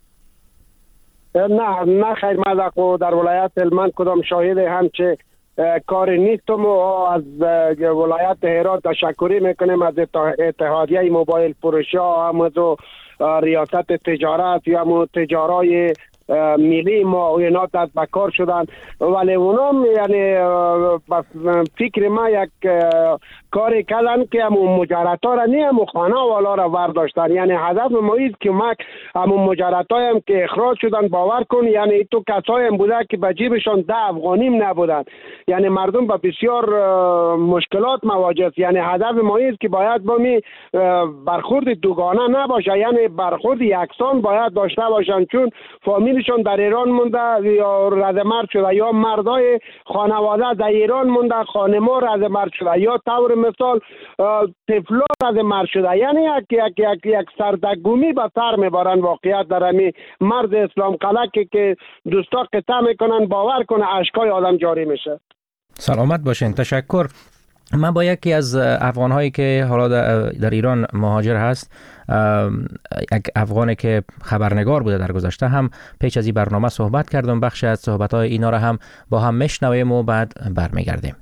نه نه خیر، من در ولایت هلمند کدام شاهد همچه کار نیستم و از ولایت هرات تشکری میکنیم از اتحادیه موبایل فروشی ها هم از ریاست تجارت یا هم تجارای ملی ما اینا دست به کار شدن، ولی اونم یعنی فکر ما یک کاری کردن که همون مجرد ها را نه همون خانه والا را ورداشتن. یعنی هدف ما ایست که ما همون مجرد های هم که اخراج شدن باور کن، یعنی تو کسایی هم بوده که به جیبشان ده افغانیم نبودن، یعنی مردم با بسیار مشکلات مواجه است. یعنی هدف ما ایست که باید با می برخورد دوگانه نباشه، یعنی برخورد یکسان باید داشته باشن، چون فامیلشون در ایران مونده یا رزمرد شده یا مردای خانواده در ایران مونده خانما رزمرد شده یا طور مثال طفلا رزمرد شده، یعنی یک یک یک یک سردرگمی به سر میبرن. واقعیت در همین مرز اسلام قلعه که که دوستا قطع میکنن باور کنه اشکای آدم جاری میشه. سلامت باشین. تشکر. من با یکی از افغان‌هایی که حالا در ایران مهاجر هست، یک افغانی که خبرنگار بوده در گذشته، هم پیش از این برنامه صحبت کردم. بخش از صحبت‌های اینا را هم با هم میشنویم و بعد برمیگردیم.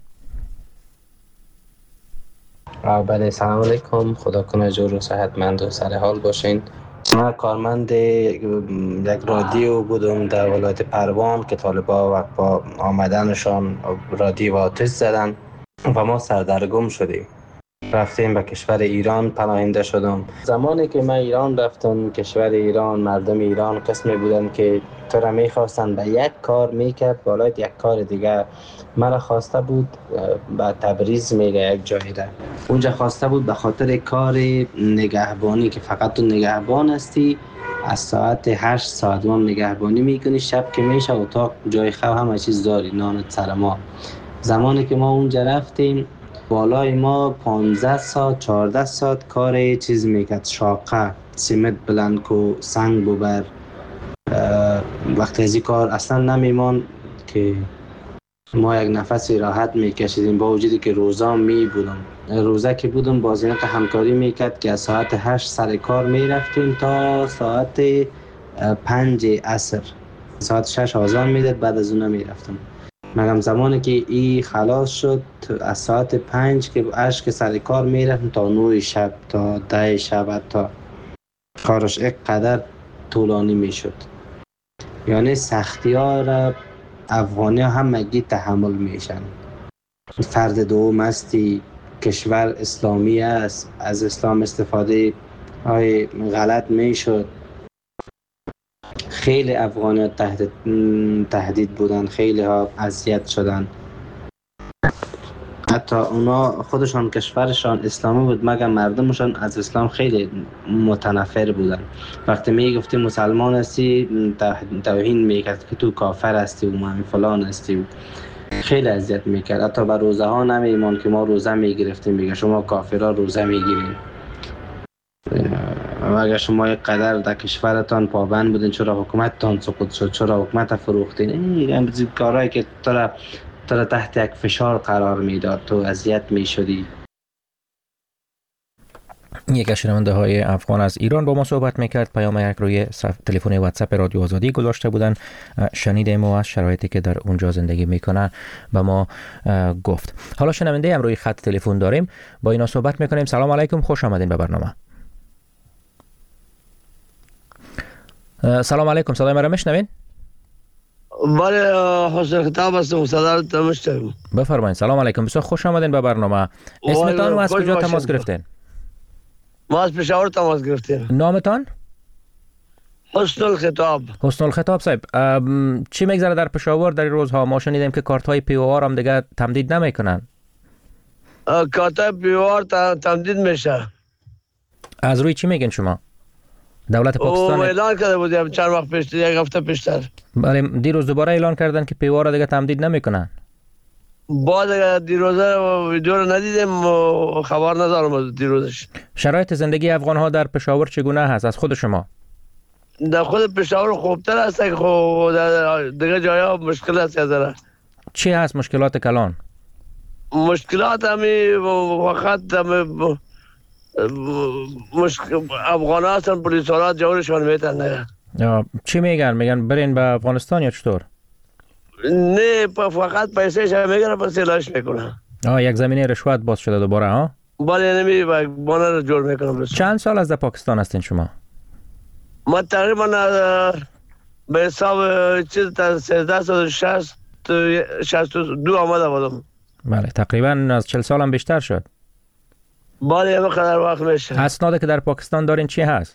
بله، سلام علیکم. خدا کنه جور و صحتمند و سر حال باشین. من کارمند یک رادیو بودم در ولایت پروان که طالبا و با آمدنشان رادیو آتش زدن و ما سردرگم شدیم. رفتیم به کشور ایران پناهنده شدم. زمانی که من ایران رفتم، کشور ایران، مردم ایران قسمی بودن که تو را میخواستن به یک کار میکرد بالای یک کار دیگه. مرا خواسته بود به تبریز میگه یک جایی را، اونجا خواسته بود به خاطر کار نگهبانی که فقط تو نگهبان هستی، از ساعت هشت ساعت ما نگهبانی میکنی، شب که میشه اتاق جای خواب همه چیز داری، نانت سر ما. زمانی که ما اونجا رفتیم بالای ما پانزده ساعت چهارده ساعت کار چیز میکرد، شاقه سیمت بلند کو سنگ ببر. وقتی از این کار اصلا نمیمان که ما یک نفسی راحت میکشیدیم، با وجودی که روزا می بودم روزه که بودم باز اینا که همکاری میکرد که از ساعت هشت سر کار میرفتیم تا ساعت پنج عصر، ساعت شش آزان میداد، بعد از اون میرفتم. مگم زمانی که ای خلاص شد از ساعت پنج که عشق که سر کار میرفتم تا نوی شب تا ده شب، تا کارش یک قدر طولانی میشد. یعنی سختی ها را افغانی ها هم مگی تحمل میشن. فرد دوم هستی، کشور اسلامی است، از اسلام استفاده های غلط میشد. خیلی افغانی ها تهدید, تهدید بودن، خیلی ها اذیت شدن. حتی اونا خودشان کشورشان اسلامی بود مگر مردمشان از اسلام خیلی متنفر بودن. وقتی میگفتیم مسلمان هستی توهین میکرد که تو کافر هستی و من فلان هستی و خیلی اذیت میکرد. حتی به روزه ها نمیمان که ما روزه میگرفتیم میگه شما کافرها روزه میگیرین. و اگر شما یک قدر در کشورتان پابند بودین چرا حکومتتان سقوط شد، چرا حکومت فروختین، این کارهایی که تو را تحت یک فشار قرار میداد، تو اذیت میشدی. یک از شنونده های افغان از ایران با ما صحبت میکرد، پیام یک روی تلفن واتساپ رادیو آزادی گذاشته بودن، شنیدیم و از شرایطی که در اونجا زندگی میکنن به ما گفت. حالا شنونده هم روی خط تلفن داریم، با اینا صحبت میکنیم. سلام علیکم، خوش آمدین به برنامه. سلام علیکم، صدای مرا میشنوین؟ بله، حسین خطاب هستم، صدا رو میشنوم. بفرمایید. سلام علیکم، بسیار خوش آمدین به برنامه. اسمتان و از کجا تماس گرفتین؟ ما از پشاور تماس گرفتیم. نامتان؟ حسن الخطاب. حسن الخطاب صاحب، چی میگذره در پشاور در این روزها؟ ما شنیدیم که کارت های پی او آر هم دیگه تمدید نمیکنن. کارت های پی او آر تمدید میشه. از روی چی میگین شما؟ دولت پاکستان اعلان کرده بودیم چند وقت پیش، یک هفته پیشتر. بله، دیروز دوباره اعلان کردن که پی او آر را دیگه تمدید نمیکنن. باز دیروزه ویدیو رو ندیدیم و خبر ندارم از دیروزش. شرایط زندگی افغان ها در پشاور چگونه هست از خود شما؟ در خود پشاور خوبتر هست که خب در دیگه جایا مشکل هست. ذره چی هست مشکلات کلان؟ مشکلات همی وقت همی مشکل افغان ها هستن، پولیس ها جورشان میتن. چی میگن؟ میگن برین به افغانستان یا چطور؟ نه، فقط پیسه شما میگن پس سلاش میکنن. آه، یک زمینه رشوت باز شده دوباره ها؟ بله، نمی بانه رو جور میکنم. چند سال از در پاکستان هستین شما؟ ما تقریبا به حساب چیز تا سیزده سال شصت شصت و دو آمده بودم. بله، تقریبا از چهل سال هم بیشتر شد. بله، همه قدر وقت میشه. اسنادی که در پاکستان دارین چی هست؟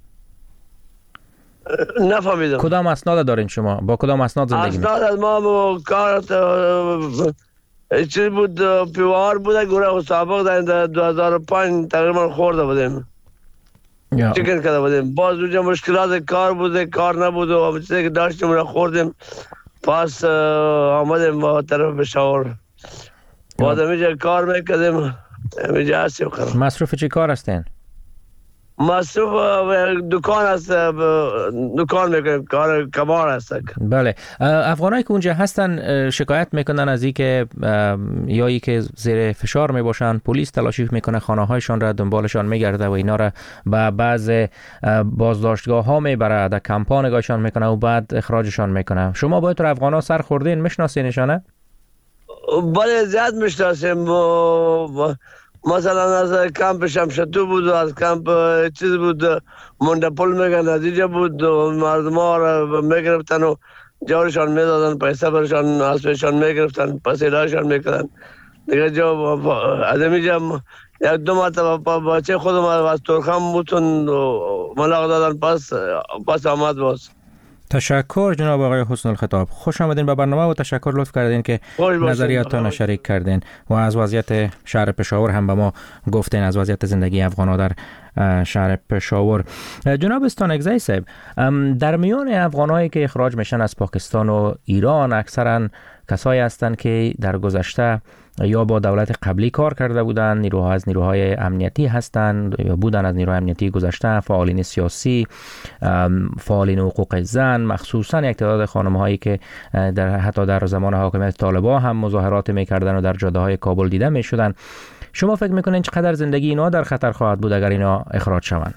نفهمیدم. کدام اسناد دارین شما؟ با کدام اسناد زندگی میکنید؟ اسناد از ما کارت چیز بود، پیوار بوده، گوره سابق در دو هزار و پنج تقریبا خورده بودیم، چکن کرده بودیم. باز اونجا مشکلات کار بوده، کار نبود و چیزی که داشتیم رو خوردیم، پس آمدیم با طرف پشاور. باز همیجا کار میکردیم، همیجا هستیم. مصروف چی کار هستین؟ مصروف دکان هست، دکان میکنیم، کار کبار هست. بله، افغانایی که اونجا هستن شکایت میکنن از این که یا ای که زیر فشار میباشن، پلیس تلاشی میکنه خانه هایشان را دنبالشان میگرده و اینا را به بعض بازداشتگاه ها میبره، در کمپا نگاهشان میکنه و بعد اخراجشان میکنه. شما باید رو افغانا سر خوردین، میشناسینشانه؟ بله، زیاد میشناسیم. مثلا از کمپ شمشتو بود و از کمپ چیز بود مندپل میگن از اینجا بود و مردم ها را میگرفتن و جارشان میدادن، پیسه برشان اسبشان میگرفتن، پسیلاشان میکردن دیگه. جا از اینجا یک دو مرتبه بچه خودم از ترخم بودن و ملاق دادن، پس پس آمد باز. تشکر جناب آقای حسن الخطاب، خوش آمدین به برنامه و تشکر لطف کردین که نظریاتتان شریک کردین و از وضعیت شهر پشاور هم به ما گفتین، از وضعیت زندگی افغان‌ها در شهر پشاور. جناب استانکزی صاحب، در میان افغان‌هایی که اخراج میشن از پاکستان و ایران اکثرا کسایی هستند که در گذشته یا با دولت قبلی کار کرده بودند، نیروها از نیروهای امنیتی هستند یا بودن از نیروهای امنیتی گذشته، فعالین سیاسی، فعالین حقوق زن، مخصوصا یک تعداد خانم‌هایی که در حتی در زمان حاکمیت طالبان هم مظاهرات می‌کردند و در جاده‌های کابل دیده می‌شدند. شما فکر می‌کنید چقدر زندگی اینا در خطر خواهد بود اگر اینا اخراج شوند؟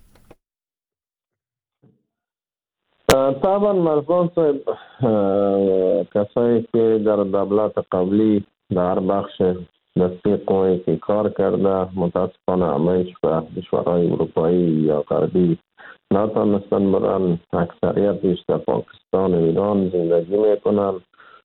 طبعا مرزبان صاحب، کسایی که در دولت قبلی در بخش دستی قوی که کار کرده متاسفانه همهش به کشورهای اروپایی یا غربی نتانستن برن، اکثریتش در پاکستان و ایران زندگی میکنن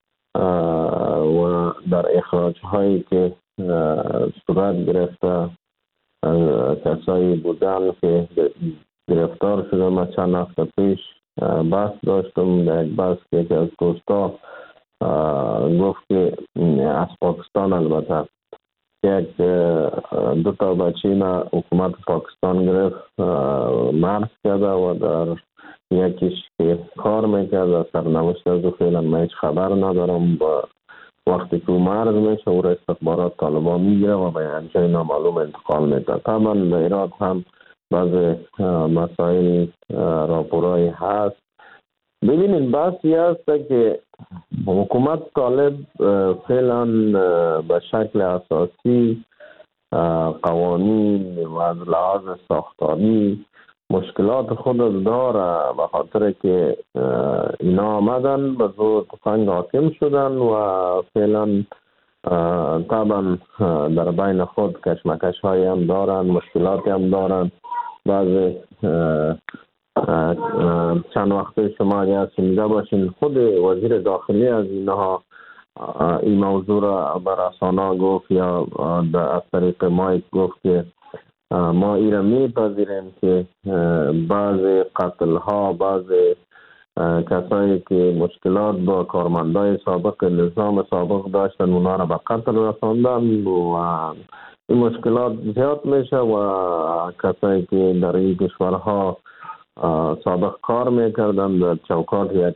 و در اخراج هایی که صورت گرفته کسایی بودن که گرفتار شده. من چند هفته پیش بحث داشتم در یک بحث که یکی از دوستا گفت که از پاکستان البته یک دو تا بچه ما حکومت پاکستان گرفت مرز کرده و در یکیش که کار میکرد سرنوشت از او فعلا من هیچ خبر ندارم. با وقتی که او مرز میشه او را استخبارات طالبان میگیره و به یک جای نامعلوم انتقال میده. طبعا در ایران هم بعض مسائل راپورایی هست. ببینید بحثی هست که حکومت طالب فعلا به شکل اساسی قوانین و از لحاظ ساختاری مشکلات خود داره، به خاطر که اینا آمدن به زور تفنگ حاکم شدن و فعلا طبعا در بین خود کشمکش های هم دارن، مشکلات هم دارن. بعض چند وقته شما اگر شنیده باشین خود وزیر داخلی از اینها این موضوع را به رسانه گفت یا از طریق مایک گفت که ما این را میپذیریم که بعض قتل ها، بعض کسایی که مشکلات با کارمندای سابق نظام سابق داشتن اونا را به قتل رساندن و این مشکلات زیاد میشه و کسایی که در این کشورها سابق کار میکردن در چوکات یک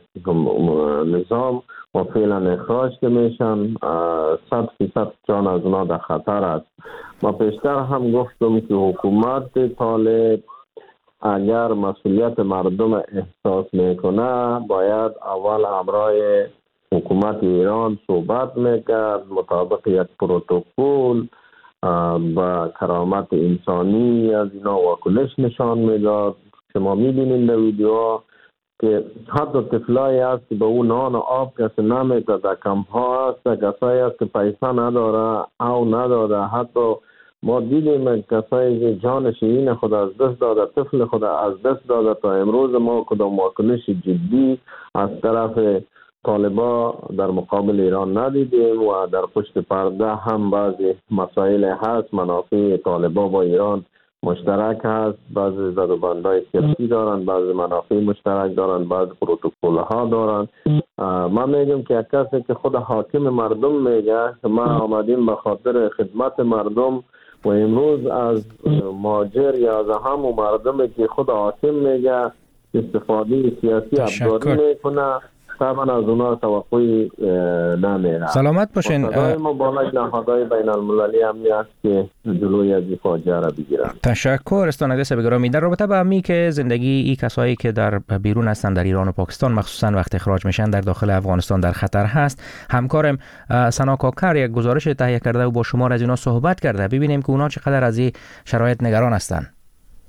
نظام و فعلا اخراج که میشن صد فیصد جان از اونا در خطر است. ما پیشتر هم گفتم که حکومت طالب اگر مسئولیت مردم احساس میکنه باید اول همراه حکومت ایران صحبت میکرد، مطابق یک پروتکل با کرامت انسانی از اینا واکنش نشان میداد. شما میبینید در ویدیوها که حتی طفلایی هست که به اون نان و آب کسی نمیده، در کمپ ها هست کسایی هست که پیسه نداره او نداره. حتی ما دیدیم کسایی که جان شیرین خود از دست داده، طفل خود از دست داده. تا امروز ما کدام واکنش جدی از طرف طالبا در مقابل ایران ندیدیم و در پشت پرده هم بعضی مسائل هست. منافع طالبا با ایران مشترک هست، بعضی زدوبندهای سیاسی دارن، بعضی منافع مشترک دارن، بعضی پروتکل ها دارن. من میگم که یک کسی که خود حاکم مردم میگه که ما آمدیم به خاطر خدمت مردم و امروز از ماجر یا از همون مردم که خود حاکم میگه استفاده سیاسی ابزاری میکنه، طبعا از اونا توقعی نمیره. سلامت باشین. صدای ما بالا نهادهای بین المللی امنی است که جلوی از این فاجعه را بگیرن. تشکر استانکزی صاحب گرامی. در رابطه با همی که زندگی ای کسایی که در بیرون هستند در ایران و پاکستان مخصوصا وقت اخراج میشن در داخل افغانستان در خطر هست، همکارم سنا کاکر یک گزارش تهیه کرده و با شما از اینا صحبت کرده. ببینیم که اونا چقدر از این شرایط نگران هستند.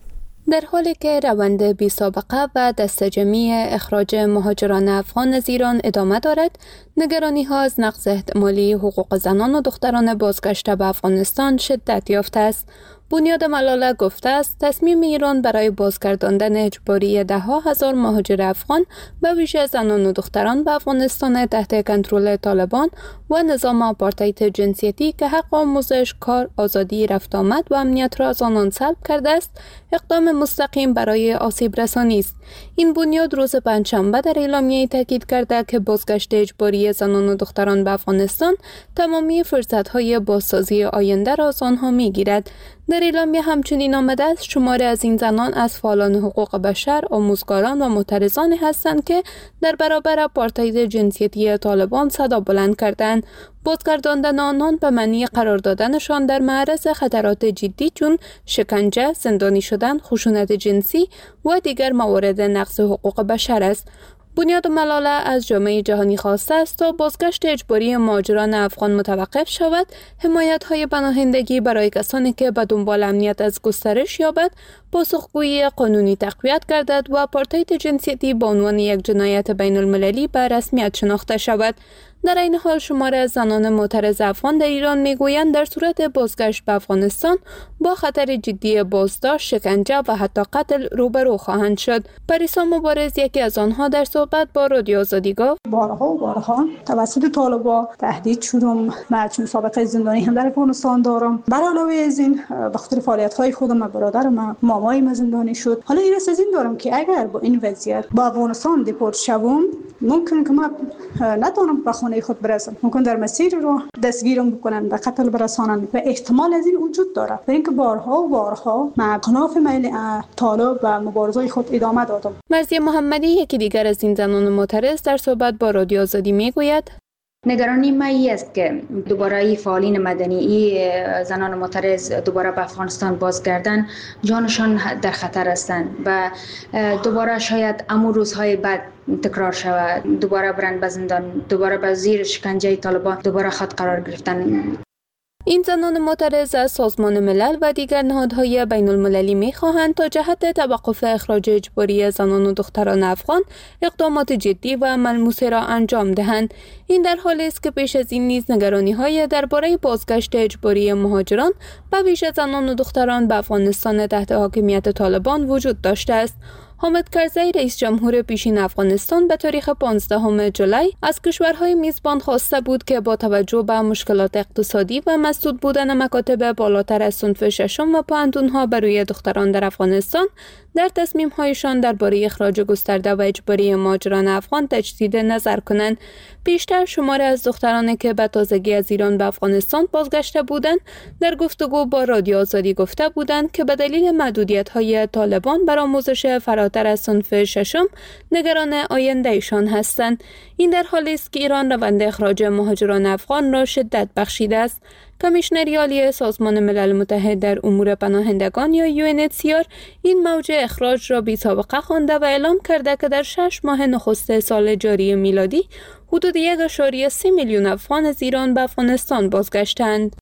در حالی که روند بی سابقه و دستجمعی اخراج مهاجران افغان از ایران ادامه دارد، نگرانی ها از نقض احتمالی حقوق زنان و دختران بازگشته به افغانستان شدت یافته است. بنیاد ملاله گفته است تصمیم ایران برای بازگرداندن اجباری ده ها هزار مهاجر افغان به ویژه زنان و دختران به افغانستان تحت کنترل طالبان و نظام آپارتاید جنسیتی که حق آموزش، کار، آزادی رفت آمد و امنیت را از آنان سلب کرده است، اقدام مستقیم برای آسیب رسانی است. این بنیاد روز پنجشنبه در اعلامیه تاکید کرده که بازگشت اجباری زنان و دختران به افغانستان تمامی فرصت‌های بازسازی آینده را از آنها می‌گیرد. در اعلامیه همچنین آمده است شماری از این زنان از فعالان حقوق بشر، آموزگاران و معترضانی هستند که در برابر آپارتاید جنسیتی طالبان صدا بلند کردند. بازگرداندن آنان به معنی قرار دادنشان در معرض خطرات جدی چون شکنجه، زندانی شدن، خشونت جنسی و دیگر موارد نقض حقوق بشر است. بنیاد ملاله از جامعه جهانی خواسته است تا بازگشت اجباری مهاجران افغان متوقف شود، حمایت‌های پناهندگی برای کسانی که به دنبال امنیت از گسترش یابد، پاسخگویی قانونی تقویت گردد و آپارتاید جنسیتی به عنوان یک جنایت بین المللی به رسمیت شناخته شود. در این حال شماره از زنان معترض افغان در ایران میگویند در صورت بازگشت به افغانستان با خطر جدی بازداشت، شکنجه و حتی قتل روبرو خواهند شد. پریسا مبارز یکی از آنها در صحبت با رادیو آزادی گفت: بارها و بارها توسط طالبان تهدید شدم. من چون سابقه زندانی هم در افغانستان دارم. بر علاوه از این به خاطر فعالیت‌های خودم برادرم مامای زندانی شد. حالا این از این دارم که اگر با این وضعیت با افغانستان دیپورت شوم، ممکن که من نتونم به خانه خود برسم، ممکن در مسیر رو دستگیرم بکنن و قتل برسانن و احتمال از این وجود داره. و اینکه بارها و بارها من خلاف میل طالب و مبارزه خود ادامه دادم. مرضیه محمدی یکی دیگر از این زنان معترض در صحبت با رادیو آزادی میگوید: نگرانی ما ای است که دوباره ای فعالین مدنی، ای زنان معترض دوباره به افغانستان بازگردن، جانشان در خطر هستند و دوباره شاید امو روزهای بعد تکرار شود، دوباره برند به زندان، دوباره به زیر شکنجه طالبان دوباره خود قرار گرفتن. این زنان معترض از سازمان ملل و دیگر نهادهای بین المللی می خواهند تا جهت توقف اخراج اجباری زنان و دختران افغان اقدامات جدی و ملموسه را انجام دهند. این در حالی است که پیش از این نیز نگرانی های درباره بازگشت اجباری مهاجران به ویژه زنان و دختران به افغانستان تحت حاکمیت طالبان وجود داشته است. حامد کرزی رئیس جمهور پیشین افغانستان به تاریخ پانزدهم جولای از کشورهای میزبان خواسته بود که با توجه به مشکلات اقتصادی و مسدود بودن مکاتب بالاتر از صنف ششم و پوهنتون‌ها بر روی دختران در افغانستان در تصمیم‌هایشان درباره اخراج گسترده و اجباری مهاجران افغان تجدید نظر کنند. بیشتر شماره از دخترانی که به تازگی از ایران به افغانستان بازگشته بودند در گفتگو با رادیو آزادی گفته بودند که به دلیل محدودیت‌های طالبان بر آموزش فراتر از صنف ششم نگران آیندهشان هستند. این در حالی است که ایران روند اخراج مهاجران افغان را شدت بخشیده است. کمیشنری عالی سازمان ملل متحد در امور پناهندگان یا یو ان اچ سی آر این موج اخراج را بی سابقه خوانده و اعلام کرده که در شش ماه نخست سال جاری میلادی حدود یک ممیز سه میلیون افغان از ایران به افغانستان بازگشتند.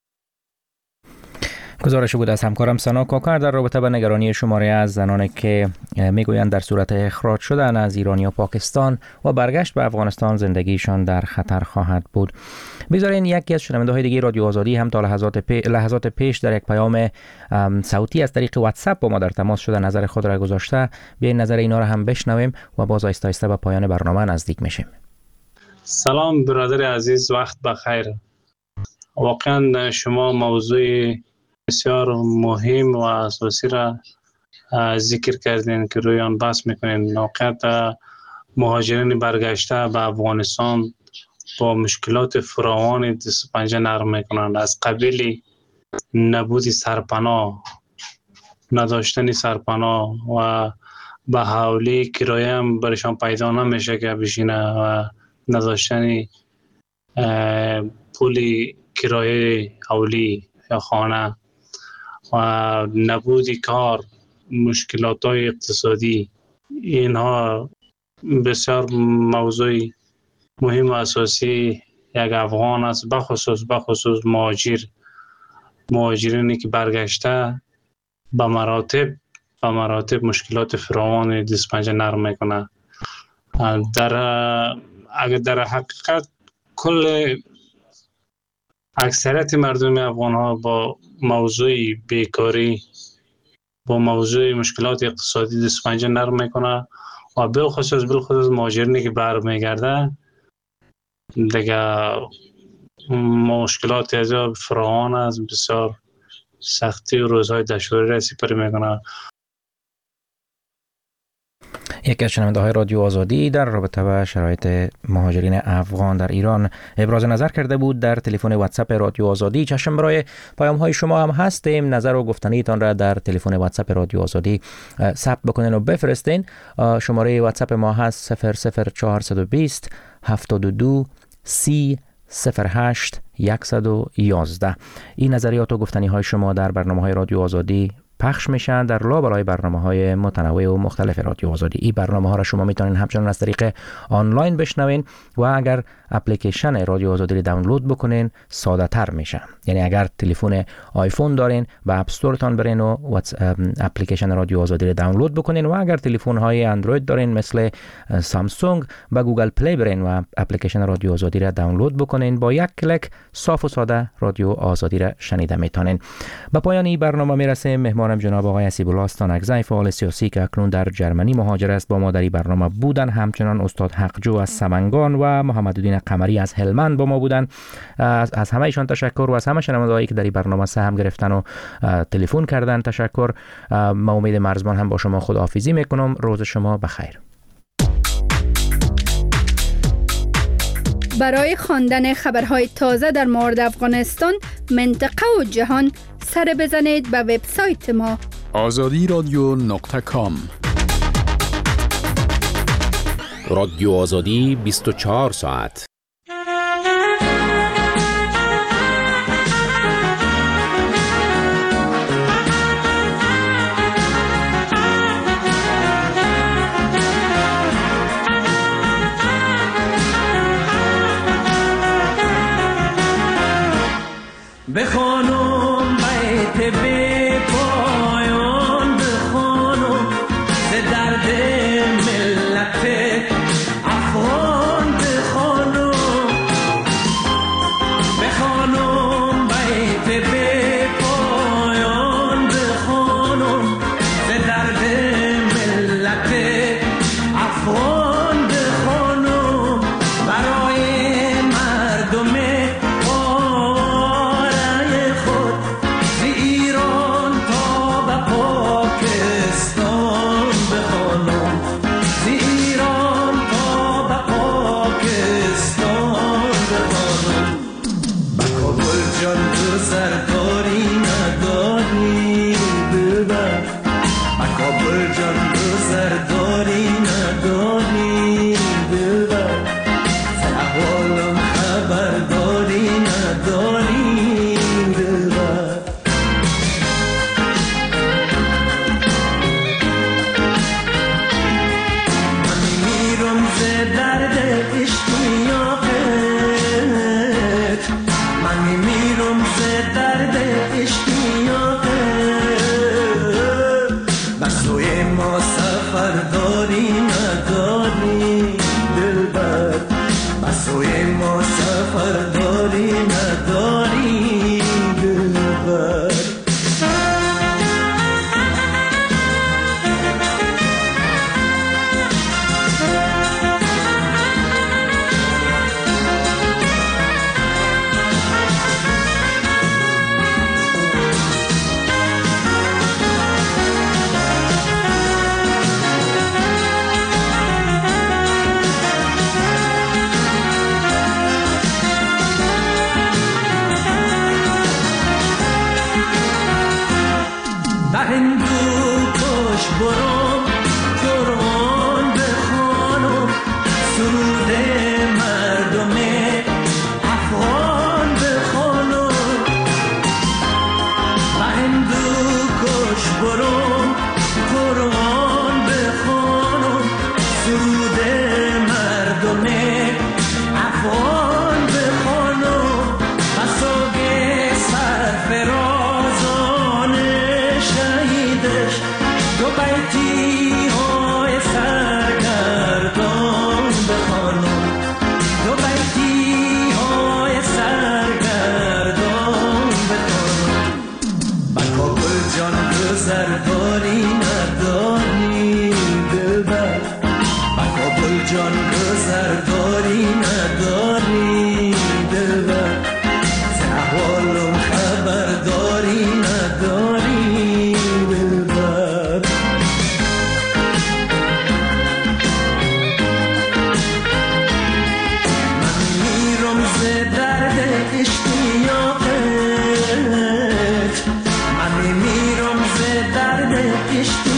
گزارش بود از همکارم سنا کاکر در رابطه با نگرانی شماره از زنانی که میگویند در صورت اخراج شدن از ایران یا پاکستان و برگشت به افغانستان زندگیشان در خطر خواهد بود. بگذارین یکی از شنونده های دیگه رادیو آزادی هم تا لحظات, پی... لحظات پیش در یک پیام صوتی از طریق واتساپ با ما در تماس شده نظر خود را گذاشته. بیاین نظر اینا را هم بشنویم و باز آهسته آهسته به پایان برنامه نزدیک میشیم. سلام برادر عزیز، وقت بخیر. واقعا شما موضوع بسیار مهم و اساسی را ذکر کردین که روی آن بحث میکنین. واقعا مهاجرین برگشته به افغانستان با مشکلات فراوان دست و پنجه نرم میکنند، از قبیل نبود سرپناه، نداشتن سرپناه و به حوالی کرایه هم برشان پیدا نمیشه که بشینه و نداشتن پول کرایه حوالی یا خانه و نبود کار، مشکلات های اقتصادی، اینها بسیار موضوع مهم و اساسی یک افغان است، بخصوص بخصوص مهاجر مهاجرینی که برگشته به مراتب به مراتب مشکلات فراوان دست پنجه نرم میکنه. در اگر در حقیقت کل اکثریت مردم افغان ها با موضوع بیکاری، با موضوع مشکلات اقتصادی دست پنجه نرم میکنه و بالخصوص بالخصوص مهاجرینی که بر میگرده دیگه مشکلات از فراوان است، بسیار سختی و روزهای دشواری را سپری میکنه. یکی از شنونده های رادیو آزادی در رابطه با شرایط مهاجرین افغان در ایران ابراز نظر کرده بود در تلفن واتساپ رادیو آزادی. چشم برای پیام های شما هم هستیم. نظر و گفتنی تان را در تلفن واتساپ رادیو آزادی ثبت بکنین و بفرستین. شماره واتساپ ما هست صفر صفر چهارصد و بیست هفتاد و دو سی صفر هشت صد و یازده. این نظریات و گفتنی های شما در برنامه های رادیو آزادی پخش میشن در لابلای برنامه های متنوع و مختلف رادیو آزادی. این برنامه ها را شما میتونین همچنان از طریق آنلاین بشنوین و اگر اپلیکیشن رادیو آزادی را دانلود بکنین ساده تر میشه. یعنی اگر تلفن آیفون دارین به اپ استورتان برین و اپلیکیشن رادیو آزادی را دانلود بکنین و اگر تلفن های اندروید دارین مثل سامسونگ به گوگل پلی برین و اپلیکیشن رادیو آزادی را دانلود بکنین. با یک کلیک صاف و ساده رادیو آزادی را شنیده میتونین. به پایان این برنامه میرسیم. مهمانم جناب آقای حسیب الله استانکزی، فعال سیاسی که اکنون در جرمنی مهاجر است، با ما در این برنامه بودن. همچنان استاد حقجو از سمنگان و محمدالدین قمری از هلمند با ما بودن. از, از همه ایشان تشکر و از همه شنوندهایی که در این برنامه سهم گرفتن و تلفن کردن تشکر. ما امید مرزبان هم با شما خداحافظی میکنم. روز شما بخیر. برای خواندن خبرهای تازه در مورد افغانستان، منطقه و جهان سر بزنید به وبسایت ما آزادی رادیو نقطه کام. رادیو آزادی بیست و چهار ساعت. بخوانم بیت بی پایان، بخوانم ز درد ملت افغان، بخوانم درد اشتیاقت من میمیرم ز درد اشتیاقت